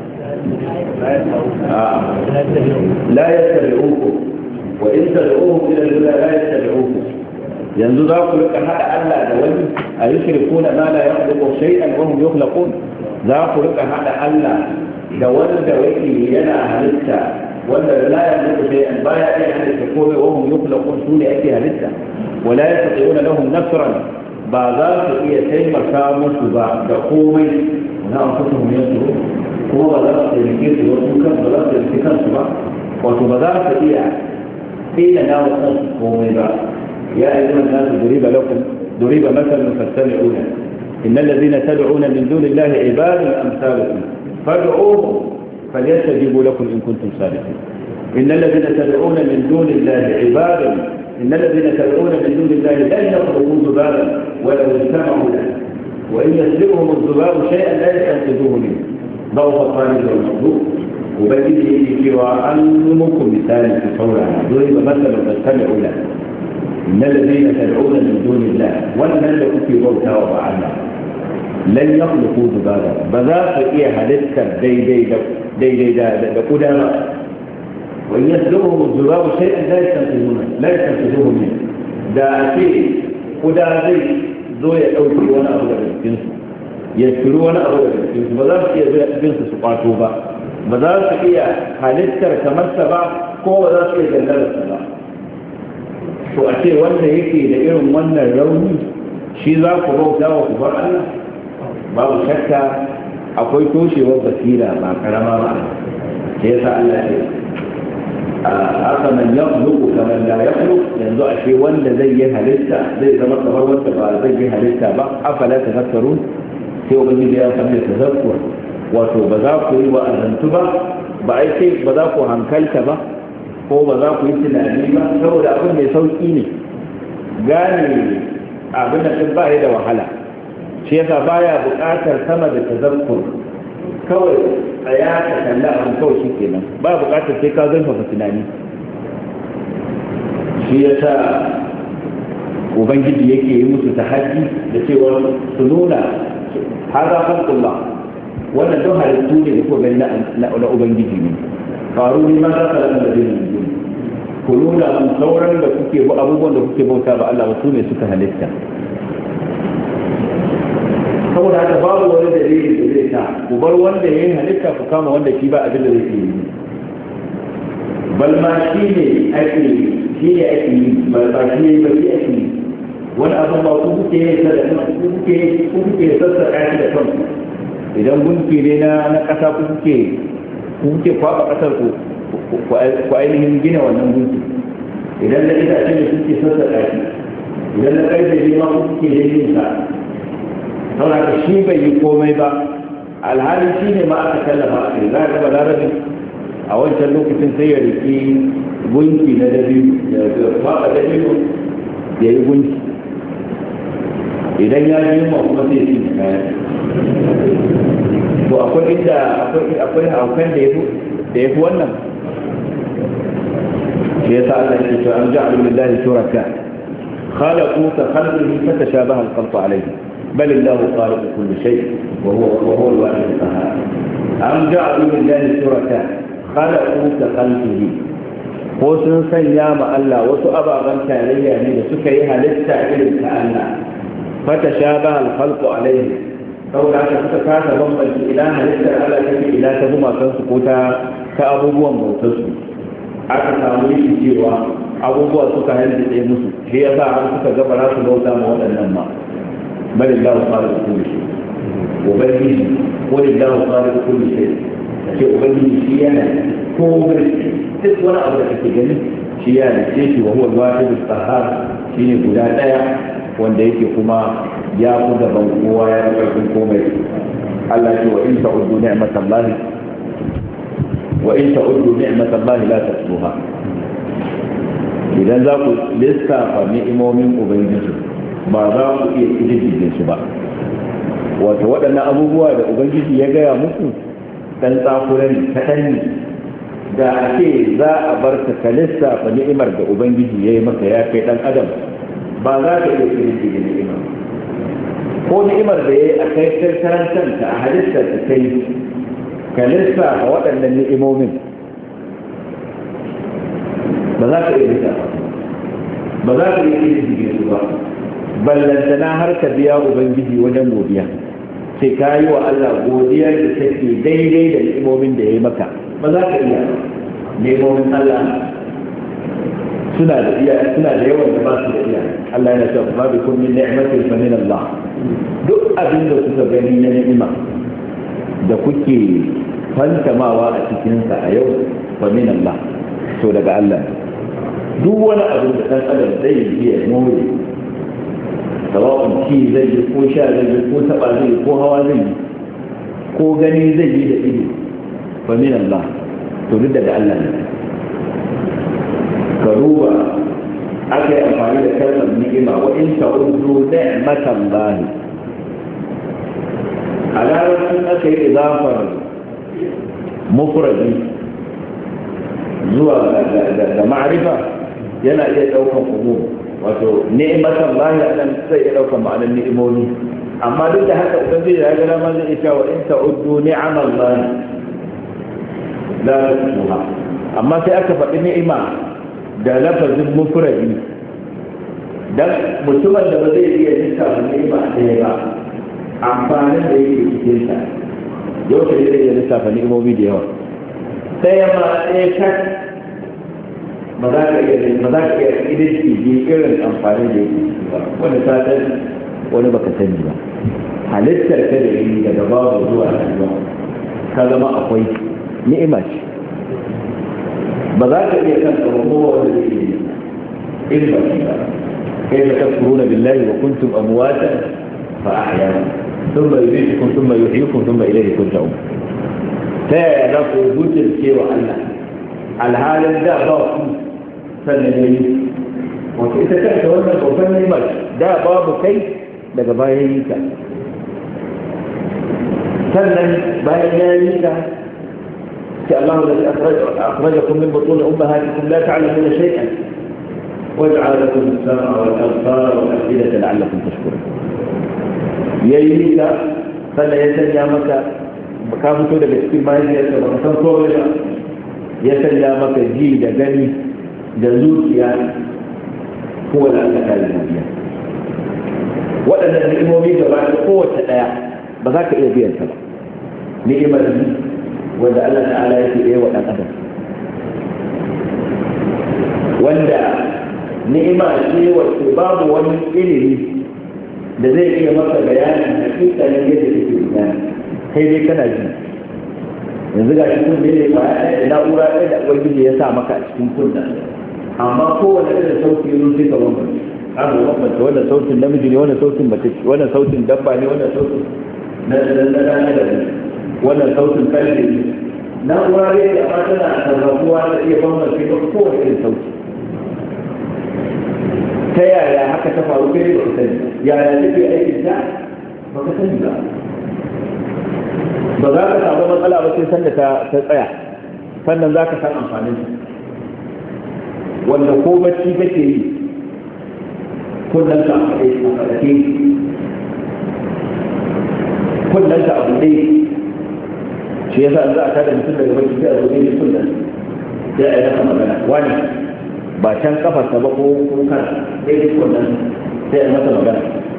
لا يتبعوكم وإن تدعوهم إلى الهدى لا يتبعوكم. yanzu za ku rika haɗa Allah da wani a yi shirkuna ma la yakhluqu shay'an wa hum yukhlaqun. Za ku rika haɗa Allah da wanda yake yana halitta, wanda la yakhluqu shay'an baya iya halitta komai wa hum yukhlaqun, su ne ake halitta. ولا يستطيعون لهم نصرا بعضات هي تيمة كاموس دقومي ونأنفسهم ينصرون هو بذات الكيس والسكر بذات الكيسان سبا وتبذات هي حين ناوة قومي يا أيها الناس ضرب مثل فاستمعون إن الذين تدعون من دون الله عباد أمثالكم فادعوهم فليستجيبوا لكم إن كنتم صادقين. إن الذين تدعون من دون الله عباد إن الذين تدعون من دون الله لن يخلقوا ذبابا ولو اجتمعوا له وإن يسلبهم الذباب شيئا لا يستنقذوه منه ضعف الطالب والمطلوب. ubangiji yake cewa an muku misali ku saurara dole ba masalan tattabi'una innal ladina tad'una min dunillah wannan da kuke bautawa ba Allah lan yakhluqu dubara ba za su iya halittar daidai da kudama wa yasduhu dubara shay'an la yastanqidhuhu min da ake kuda zai zo ya dauki wani abu daga cikin su ya shiru wani abu daga cikin su ba za su iya zuwa cikin su kwato ba ba za su iya halittar kamar sa ba ko ba za su iya gangarar sa ba to a ce wanda yake da irin wannan rauni shi za ku bauta wa ku bar Allah babu shakka akwai toshewar basira ba karama ba sai yasa Allah ya aka man yakhluqu kaman la yakhluq yanzu ashe wanda zai yi halitta zai zama kamar wanda ba zai yi halitta ba afala tazakkarun sai ubangiji ya samu tazakkur wato ba za ku yi wa'azantu ba ba ai sai ba za ku hankalta ba ko ba za ku yi tunani ba saboda abin mai sauki ne gane abin da sun ba da wahala shi yasa baya buƙatar sama da tazakkur kawai tsaya ka kalla abin kawai shi kenan ba buƙatar sai ka zurfafa tunani shi yasa ubangiji yake yi musu tahaddi da cewa su nuna haza khalqullah wannan don halittu ne da ko gani na ubangiji ne faru ne ma za ka lalata da jini ku nuna mun sauran da kuke abubuwan da kuke bauta ba Allah ba su ne suka halitta saboda haka babu wani dalili da zai sa ku bar wanda ya yi halitta ku kama wanda shi ba abin da zai yi bal ma shi ne ake yi ba shi ne ba shi ake yi wani abin ba ku kuke yi ku kuke sassaƙa shi da kanku idan gunki ne na ƙasa ku kuke kwaɓa ƙasar ku ainihin gina wannan gunki idan na itace ne kuke sassaƙa shi idan na ƙarfe ne ma ku kuke yin sa saboda shi bai yi komai ba alhali shi ne ma aka tallafa a kai za a gaba larabin a wancan lokacin sai ya riki gunki na dabi'u da kwaɓa dabi'u ya yi gunki idan ya yi ma kuma sai shi kaya to akwai inda akwai haukan da ya fi wannan shi yasa Allah ya ce an ja'alu lillahi shuraka khalaqu ka khalqihi fatashabaha al-khalqu alayhi bal Allahu khaliqu kulli shay wa huwa al-wahid al-qahhar am ja'alu lillahi shuraka khalaqu ka khalqihi ko sun sanya ma Allah wasu ababen tarayya ne da suka yi halitta irin ta Allah fatashabaha al-khalqu alayhi saboda haka suka kasa bambanci ila halittar Allah take ila ta gumakansu ko ta abubuwan bautarsu aka samu yi cewa abubuwa suka halitta musu shi ya sa har suka gaba za su bauta ma waɗannan ma bari Allah su fara da kulli shi ubangiji ko da Allah su fara da kulli shi ce ubangiji shi yana ko duk wani abu da kake gani shi ya halitta shi wa huwa al-wahid al-qahhar shine guda daya wanda yake kuma ya fi gaban kowa ya fi ƙarfin komai Allah ce wa in ta'uddu ni'matallahi la tuhsuha idan za ku lissafa ni'imomin ubangiji ba za ku iya kididdige su ba wato waɗannan abubuwa da ubangiji ya gaya muku dan tsakuran kaɗan ne da ake za a bar ka lissafa ni'imar da ubangiji ya yi maka ya kai ɗan adam ba za ka iya kididdige ni'imar ko ni'imar da ya yi a kai karantanta a halittar ta kai ka lissafa waɗannan ni'imomin ba za ka iya lissafa ba za ka iya kididdige su ba ballantana har ka biya ubangiji wajen godiya sai ka yi wa Allah godiya da take daidai da ni'imomin da ya yi maka ba za ka iya ni'imomin Allah suna da yawan da ba su da iya Allah yana cewa ma bi kun min ni'matin fa min Allah duk abin da kuka gani na ni'ima da kuke fantamawa a cikin sa a yau fa min Allah to daga Allah duk wani abin da dan adam zai yi ya more sawa'un ci zai yi ko sha zai yi ko taba zai yi ko hawa zai yi ko gani zai yi da ido fa min Allah to duk daga Allah ne ka duba aka yi amfani da kalmar ni'ima wa in ta'uddu ni'matan lahi a larabcin aka yi izafar mufradi zuwa ga ma'rifa yana iya daukan umum, wato ni'matan lahi anan sai ya daukan ma'anar ni'imomi, amma duk da haka ubangiji ya ga dama zai ce wa in ta'uddu ni'amallahi la tuhsuha, amma sai aka faɗi ni'ima da lafazin mufradi dan mutumin da ba zai iya lissafa ni'ima ɗaya ba amfanin da yake cikin ta yau da zai iya lissafa ni'imomi da yawa sai ya ma ɗaya kan ba za ka iya idinki irin amfani da yake ciki ba, wani satan wani baka sani ba, halittar ka da yi daga babu zuwa rayuwa ka zama akwai ni'ima ce, ba za ka iya kan tsaro wanda zai yi ilma ce ba. كيف تكفرون بالله وكنتم أمواتا فأحياكم ثم يميتكم ثم يحييكم ثم إليه ترجعون. تعرف وجود الشيء وألا الحال ده باب فنجي وإذا كنت وانا وفنجي مش ده باب كيف ده بايعيك سنن بايعيك الله الذي أخرجكم من بطون أمهاتكم لا تعلمون شيئا واجعل لكم السمع والأبصار والأفئدة لعلكم تشكرون. يجيك فلا يسلي مكة كافته ده بسكين ما يجي يسلي مكة كوريا يسلي مكة جي ده جني ده زوجيا هو الأسكال المبيا وأن الإمومي بعد قوة الآية بذاك إيه بيان سبا نعمة وأن الله تعالى يسي إيه وأن أدب وأن ni'ima ce wacce babu wani ilimi da zai iya maka bayanin hakikalin yadda take gudana, kai dai kana ji yanzu ga cikin da ne ba ya na'ura ɗaya da ubangiji ya sa maka a cikin kunna, amma kowane irin sauti yanzu sai ka bambanta aka bambanta wannan sautin namiji ne, wannan sautin mace ce, wannan sautin dabba ne, wannan sautin na rana da wannan sautin kalli ne, na'ura ne da ma tana sarrafuwa ta iya bambanta kowane irin sauti. ta yaya haka ta faru kai ba ka sani, yaya take aikin ta ba ka sani ba, ba za ka samu matsala ba sai sanda ta tsaya, sannan za ka san amfanin ta, wanda ko bacci kake yi kullum ka a faɗake kullum ka a buɗe, shi yasa za a tada mutum daga bacci sai a zo ne kullum sai a yi masa magana wani ba can kafarsa ba ko kan daidai kunnan sai a masa magana,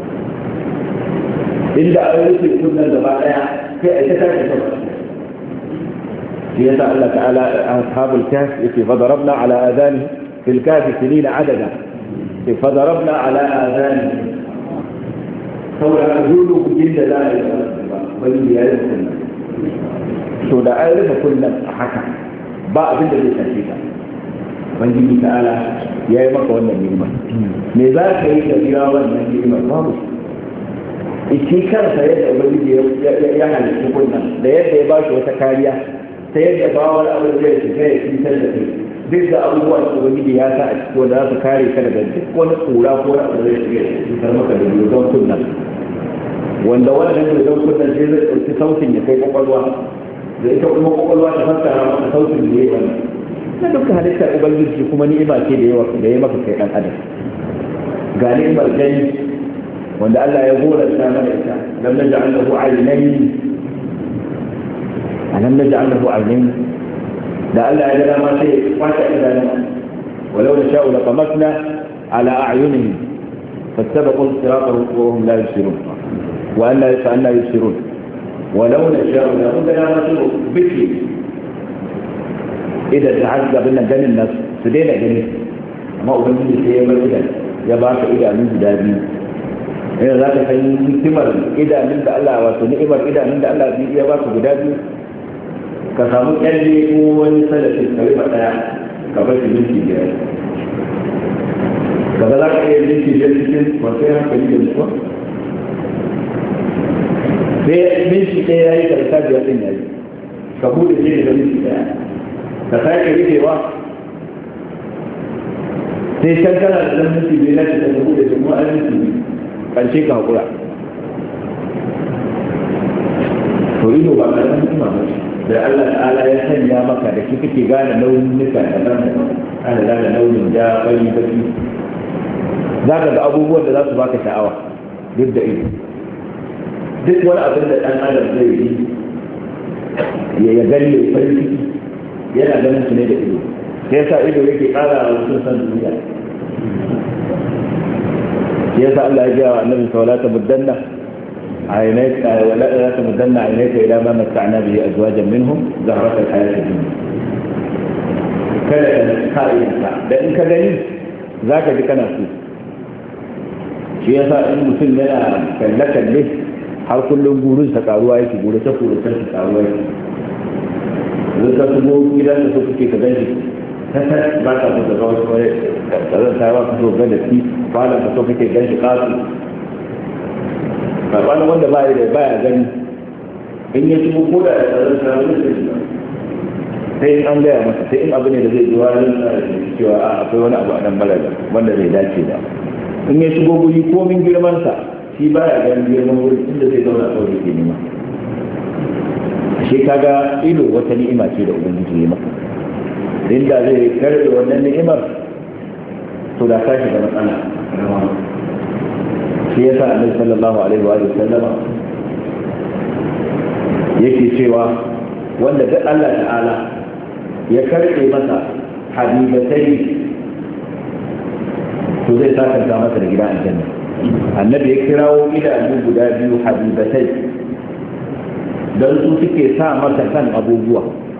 inda a rufe kunnan gaba daya sai a ta tashi sama. shi yasa Allah ta'ala ashabul kahf yake fadarabna ala adani fil kahf sinina adada fadarabna ala adani saboda zulu kujin da za a yi ba wani ya yi kunnan, to da an rufe kunnan a haka ba abin da zai tashi ka. Ubangiji ta'ala ya yi maka wannan ni'ima, me za ka yi ka biya wannan ni'imar babu shi kansa yadda Ubangiji ya halitta kunnan da yadda ya ba shi wata kariya ta yadda ba wani abin da ya shiga ya fitar da kai duk da abubuwa da Ubangiji ya sa a ciki wanda za su kare ka daga duk wani kura ko wani abu da zai shiga ya fitar maka da dodon kunnan, wanda wannan dodon kunnan sai zai ɗauki sautin ya kai kwakwalwa da ita kuma kwakwalwa ta fassara maka sautin da ya yi wannan na duka halittar ubangiji kuma ni'ima ce da yawa da ya maka kai dan adam. Ga ni'imar gani wanda Allah ya gora ta mana ita, lam naj'al lahu aynayn, alam naj'al lahu aynayn, da Allah ya gada ma sai kwata idanu walau nasha'u laqamatna ala a'yunihim fastabaqu sirata wa hum la yusirun wa anna yusirun walau nasha'u la gada ma sai biki idan ta hajji abin nan ganin nasu su daina gani, amma ubangiji sai ya bar idan ya ba ka idanun guda biyu, yana za ka san hikimar idanun da Allah, wato ni'imar idanun da Allah ya ba ka guda biyu, ka samu kyalle ko wani salafin kalma daya ka bar shi minti biyar, kaga za ka iya minti biyar cikin kwanciyar hankali da nutsuwa, sai minti ɗaya ya yi karsa biyar ɗin ya yi ka buɗe shi da minti ɗaya ka sake rikewa sai can kana da ɗan minti biyu na cikin da buɗe shi kuma an minti biyu ƙarshe ka haƙura. To ido ba ka san hikima ba da Allah ta'ala ya sanya maka da shi kake gane launin nuka daban-daban, ana gane launin ja bari baki, za ka ga abubuwan da za su baka sha'awa duk da ido. Duk wani abin da ɗan adam zai yi ya gani ya farin ciki yana ganin su ne da ido, sai yasa ido yake ƙara wa mutum san duniya. Sai yasa Allah ya ji wa annabi sallallahu alaihi wasallam عينيك ولا تمدن عينيك إلى ما متعنا به أزواجا منهم زهرة الحياة الدنيا. kada ka ka'idanta da in ka gani za ka ji kana so. Shi yasa in mutum yana kalle-kalle har kullum burinsa karuwa yake, gurace-guracen su karuwa yake. Zai ka shigo gidan da so kuke ka gani ta ba ka so ka ga wasu wani ƙazanta ba ka so ga da fi falon ka so kake gan shi ƙasu. Saɓanin wanda baya gani in ya shigo ko da ya tsarar sa wani sai in an gaya masa, sai in abu ne da zai ji wani cewa akwai wani abu a nan mara wanda zai dace da. In ya shigo guri komin girmansa shi baya ganin girman wuri inda zai zauna kawai ke nema. Shi kaga ido wata ni'ima ce da ubangiji ya maka, inda zai karɓe wannan ni'imar to da ka shiga matsala. Shi yasa annabi sallallahu alaihi wa sallama yake cewa wanda duk Allah ta'ala ya karɓe masa habibatai to zai sakanta masa da gidan aljanna. Annabi ya kirawo idanu guda biyu habibatai don su suke sa maka kan abubuwa.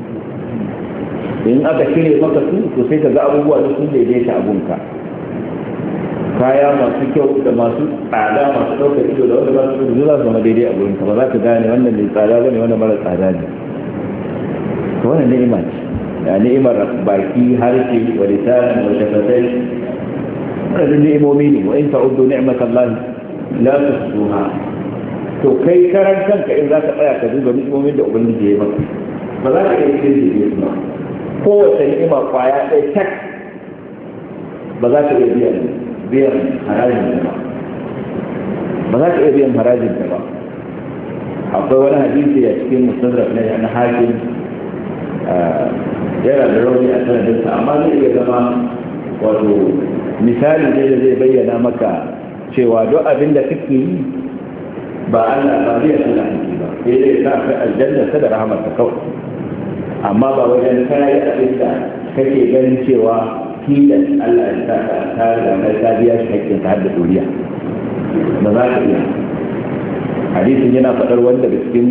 In aka cire maka su to sai ka ga abubuwa da sun daidaita abunka, kaya masu kyau da masu tsada, masu ɗaukar ido da wanda ba su da za su zama daidai a gurin ka, ba za ka gane wannan mai tsada bane wannan mara tsada ne. To wannan ni'ima ce, da ni'imar baki, harshe, wa lisan wa shafatai, wannan ni'imomi ne. Wa in ta'uddu ni'matallahi la tuhsuha. To kai karan kanka in za ka tsaya ka duba ni'imomin da ubangiji ya maka, ba za ka iya kirki su ba. Kowace ni'ima kwaya ɗaya tak ba za ka iya biyan harajin ta ba za ka iya biyan harajin ta ba. Akwai wani hadisi a cikin mustadrak na hakim, yana da rauni a sanadinsa, amma zai iya zama wato misali ne da zai bayyana maka cewa duk abin da kake yi ba Allah ba zai Allah kake ba, sai dai sa ka aljanna ta da rahmarsa kawai. Amma ba wajen kai abin da kake ganin cewa tilas Allah ya sa ka tare da mai ta biya shi hakkin ta da duniya, ba za ka iya. Hadisin yana faɗar wanda da cikin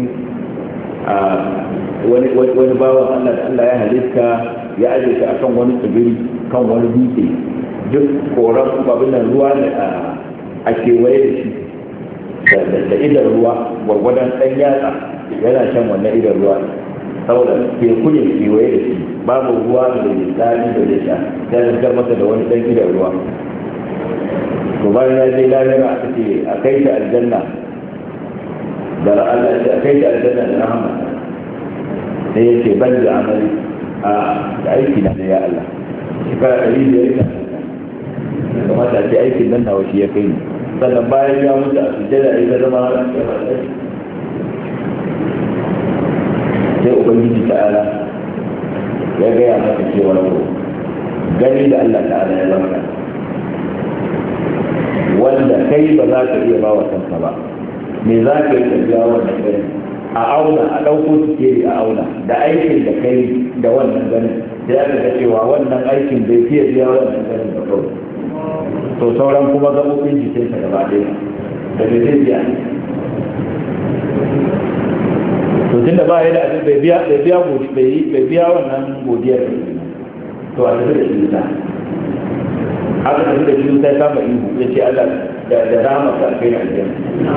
wani bawan Allah da Allah ya halitta ya aje shi akan wani tsibiri, kan wani dutse, duk koran babin nan ruwa ne a kewaye da shi da idan ruwa gwargwadon ɗan yatsa yana shan wannan idan ruwa, saboda teku ne kewaye da shi, babu ruwa da tsari da zai sha, sai zargar masa da wani ɗan idan ruwa. To bayan ya je lahira aka ce a kai shi aljanna da Allah ce a kai shi aljanna da rahama, sai ya ce ban da amali a aiki na da ya Allah shekara 500 ya kamata a ce aikin nan nawa shi ya kai ni. Sannan bayan ya mutu a sujjada ya ta zama sai ubangiji ta'ala ya gaya maka cewa ko gani da Allah ta'ala ya baka wanda kai ba za ka iya ba wa kanka ba, me za ka yi tafiya wannan gani a auna, a ɗauko sikeri a auna da aikin da kai da wannan ganin, sai aka ga cewa wannan aikin bai fiye biya wannan ganin da kawai. To sauran kuma gaɓoɓin jikinsa gaba ɗaya da bai zai biya. To tun da ba ya da abin bai biya wannan godiyar, to a tafi da shi ta aka tafi da shi ta kama ihu ya ce Allah da rama ka kai na aljanna.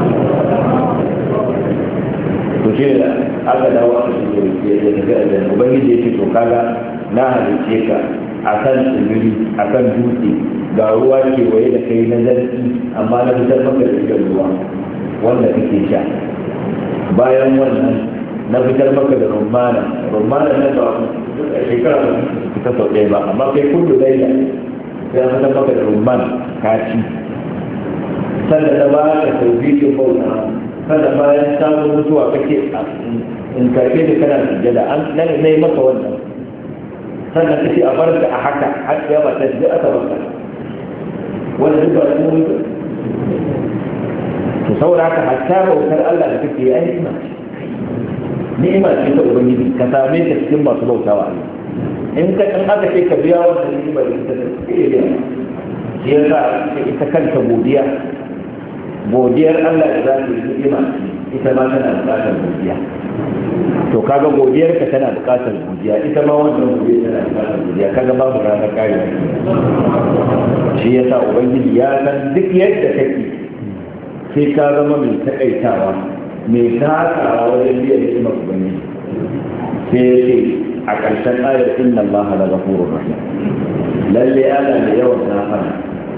To shi ne aka dawo aka shi ya tafi aljanna. Ubangiji ya ce to kaga na halice ka a kan tsibiri, a kan dutse, ga ruwa kewaye da kai na zarfi, amma na fitar maka da idan ruwa wanda kake sha. Bayan wannan na fitar maka da rumana na ba a shekara ba fita sau ɗaya ba, amma kai kullu laila sai na fitar maka da rumman kaci. Sannan na ba ka tauhidin bauta kada bayan samun mutuwa kake in karfe da kana sujjada an nan ne maka wannan sannan kace a barka a haka har ya ba ta ji aka barka wannan duk ba mu to saboda haka hatta bautar Allah da kake yi ni'ima ce ta ubangiji ka same ta cikin masu bautawa Allah in aka ce ka biya wannan ni'ima da ta take shi yasa ita kanta godiyar Allah da za ta yi ni'ima ita ma tana buƙatar godiya to kaga godiyar ka tana buƙatar godiya ita ma wannan godiya tana buƙatar godiya kaga babu ranar kare shi yasa ubangiji ya san duk yadda kake sai ka zama mai takaitawa mai takawa wajen biyan ni'imar ubangiji sai ya ce a ƙarshen ayar inna Allah la ghafurur rahim lalle Allah da yawan gafara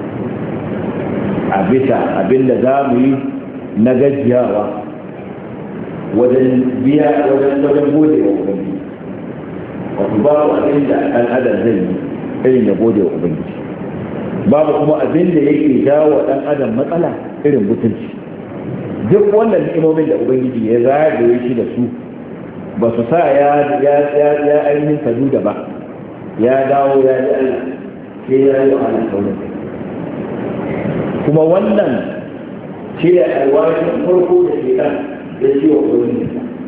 a bisa abinda za mu yi na gajiyawa wajen biya wajen gode wa ubangiji wato babu abinda ɗan adam zai yi irin ya gode wa ubangiji babu kuma abinda yake jawo wa ɗan adam matsala irin mutunci duk wannan ni'imomin da ubangiji ya zagaye shi da su ba su sa ya ainihin sadu da ba ya dawo ya ji Allah sai ya yi wa Allah saurin kuma wannan shi da alwashin farko da shekar da ciwo wani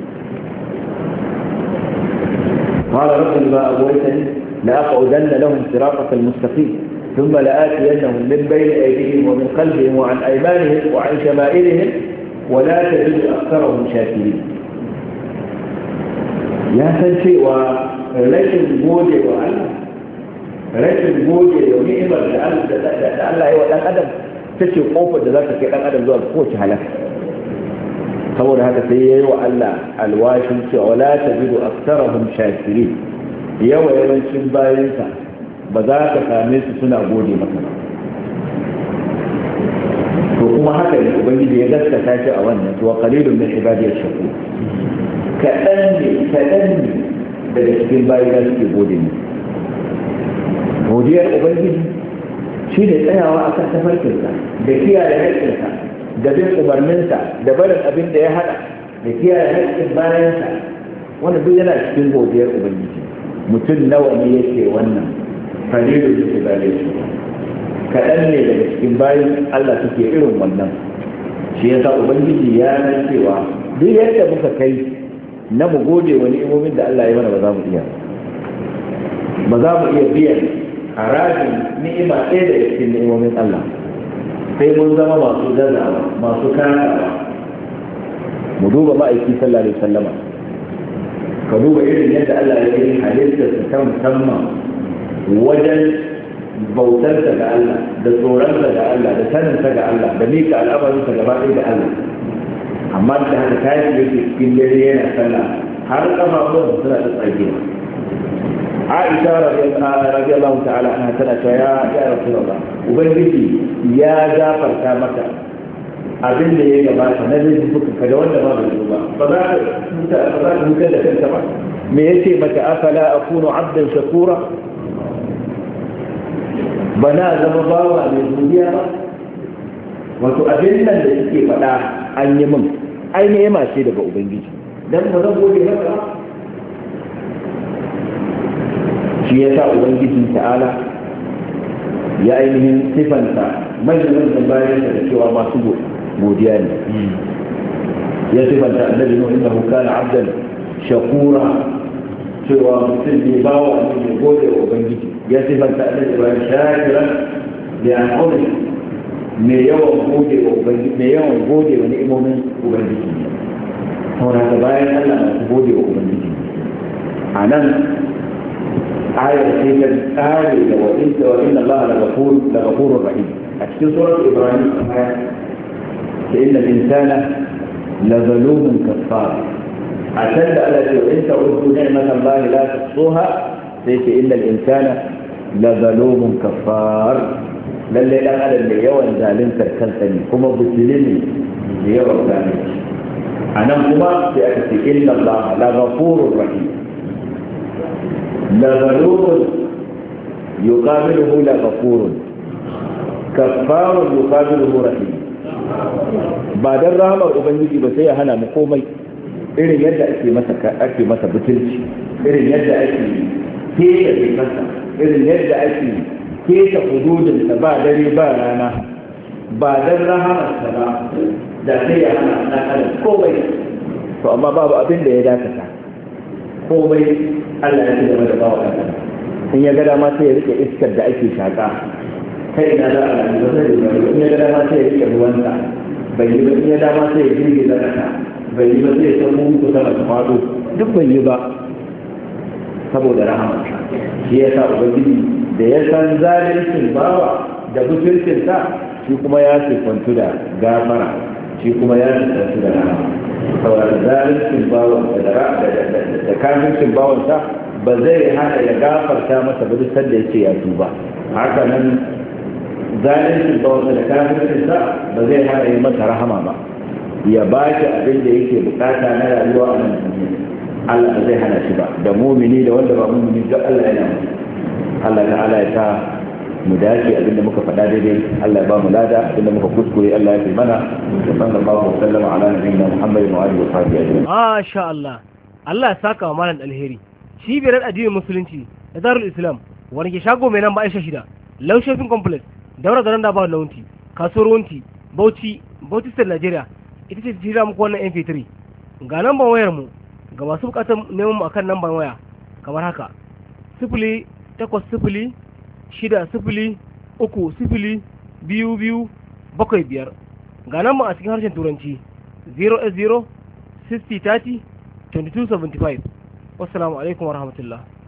قال رب ما أغويتني لأقعدن لهم صراطك المستقيم ثم لآتينهم من بين أيديهم ومن خلفهم وعن أيمانهم وعن شمائلهم ولا تجد أكثرهم شاكرين يا سنشي ورشد بوجه وعلا رشد بوجه ونعمة لألا هو الأدب ta ce kofar da za ta kai ɗan adam zuwa kowace halaka saboda haka sai ya yi wa Allah alwashin cewa wala ta bidu aksarahum shakirin yawancin bayansa ba za ka same su suna gode maka ba to kuma haka ne ubangiji ya gaskata shi a wannan to qalilun min ibadiyash shakur kaɗan ne daga cikin bayan suke gode ne godiyar ubangiji shi ne tsayawa a kan tafarkinsa da kiyaye haƙƙinsa da bin umarninsa da barin abin da ya haɗa da kiyaye haƙƙin bayansa wanda duk yana cikin godiyar ubangiji mutum nawa ne yake wannan qalilun min ibadiyash shakur kaɗan ne daga cikin bayan Allah suke irin wannan shi yasa ubangiji ya san cewa duk yadda muka kai na mu gode wa ni'imomin da Allah ya mana ba za mu iya biyan harajin ni'ima ɗaya daga cikin ni'imomin Allah sai mun zama masu gazawa masu karawa mu duba ma'aiki sallallahu alaihi wasallama ka duba irin yadda Allah ya yi halittarsa ta musamman wajen bautarsa ga Allah da tsoronsa ga Allah da saninsa ga Allah da mika al'amarinsa gaba ɗaya ga Allah amma da haka kayan da yake cikin dare yana sallah har kafafuwan suna da tsagewa Aisha radiyallahu ta'ala anha tana cewa ya Rasulullah ubangiji ya gafarta maka abin da ya gabata na zai fuka kada wanda ba bai ba ba za ka huta da kanta ba me yace maka afala akunu abdan shakura bana zama bawa mai godiya ba wato abin nan da suke faɗa an yi min ai ne ma ce daga ubangiji dan ba zan gode maka ba shi yasa ubangiji ta'ala ya ainihin sifanta manyan da bayan da cewa masu godiya ne ya sifanta annabi nuhu innahu kana abdan shakura cewa mutum ne bawa ne gode wa ubangiji ya sifanta annabi ibrahim shakiran da an'ami mai yawan gode wa ubangiji mai yawan gode wa ni'imomin ubangiji saboda haka bayan Allah masu gode wa ubangiji a nan ayar sai ta tsare da wa'inda Allah la ghafurur rahim a cikin surat ibrahim aya ta inna insana la zalumun kaffar a can da Allah ya ce in ta'uddu ni'matan Allah la tuhsuha sai ce inna insana la zalumun kaffar lalle dan adam da yawan zaluntar kansa ne kuma butuli ne da yawan zalunci anan kuma sai aka ce inna Allah la ghafurur rahim la zalum yuqabiluhu la ghafurun kaffarun yuqabiluhu rahim ba dan rahamar ubangiji ba sai ya hana mu komai, irin yadda ake masa butulci, irin yadda ake keta kansa, irin yadda ake keta hududinsa ba dare ba rana, ba dan rahamarsa ba da sai ya hana ɗan adam komai. To amma babu abin da ya dakata, komai Allah ya ci gaba da bawa ɗan adam. In ya ga dama sai ya rike iskar da ake shaƙa, kai ina za a rayu ba sai ya in ya ga dama sai ya rike ruwansa bai yi ba, in ya dama sai ya girgiza ƙasa bai yi ba, sai ya san muku sama ta faɗo, duk bai yi ba saboda rahamarsa. Shi ya sa ubangiji da ya san zalincin bawa da butulcinsa, shi kuma ya sifantu da gafara, shi kuma ya sifantu da rahama. saboda zalincin bawan da kafircin bawansa ba zai hana ya gafarta masa ba duk sanda yace ya tuba. Haka nan zalincin bawansa da kafircinsa ba zai hana ya masa rahama ba, ya ba shi abin da yake bukata na rayuwa a nan duniya. Allah ba zai hana shi ba, da mumini da wanda ba mumini duk Allah yana musu. Allah ta'ala ya ta mu dace abinda muka faɗa daidai, Allah ya ba mu lada, abinda muka kuskure Allah ya fi mana. Sallallahu alaihi wa sallam ala nabiyina Muhammadin wa alihi wa sahbihi ajma'in. Masha Allah, Allah ya saka wa malam alheri. Cibiyar addinin musulunci da Darul Islam wani ke shago mai nan ba Aisha shida, Low Shopping Complex, Daura Garan da ba Launti, Kasuwar Wunti, Bauchi State Nigeria. Ita ce jira muku wannan MP3. Ga namban wayar mu ga masu bukatar neman mu akan namban waya kamar haka: 0800 6030275. Ga nan a cikin harshen turanci 080 60 30 2275. Wassalamu alaikum warahmatullahi.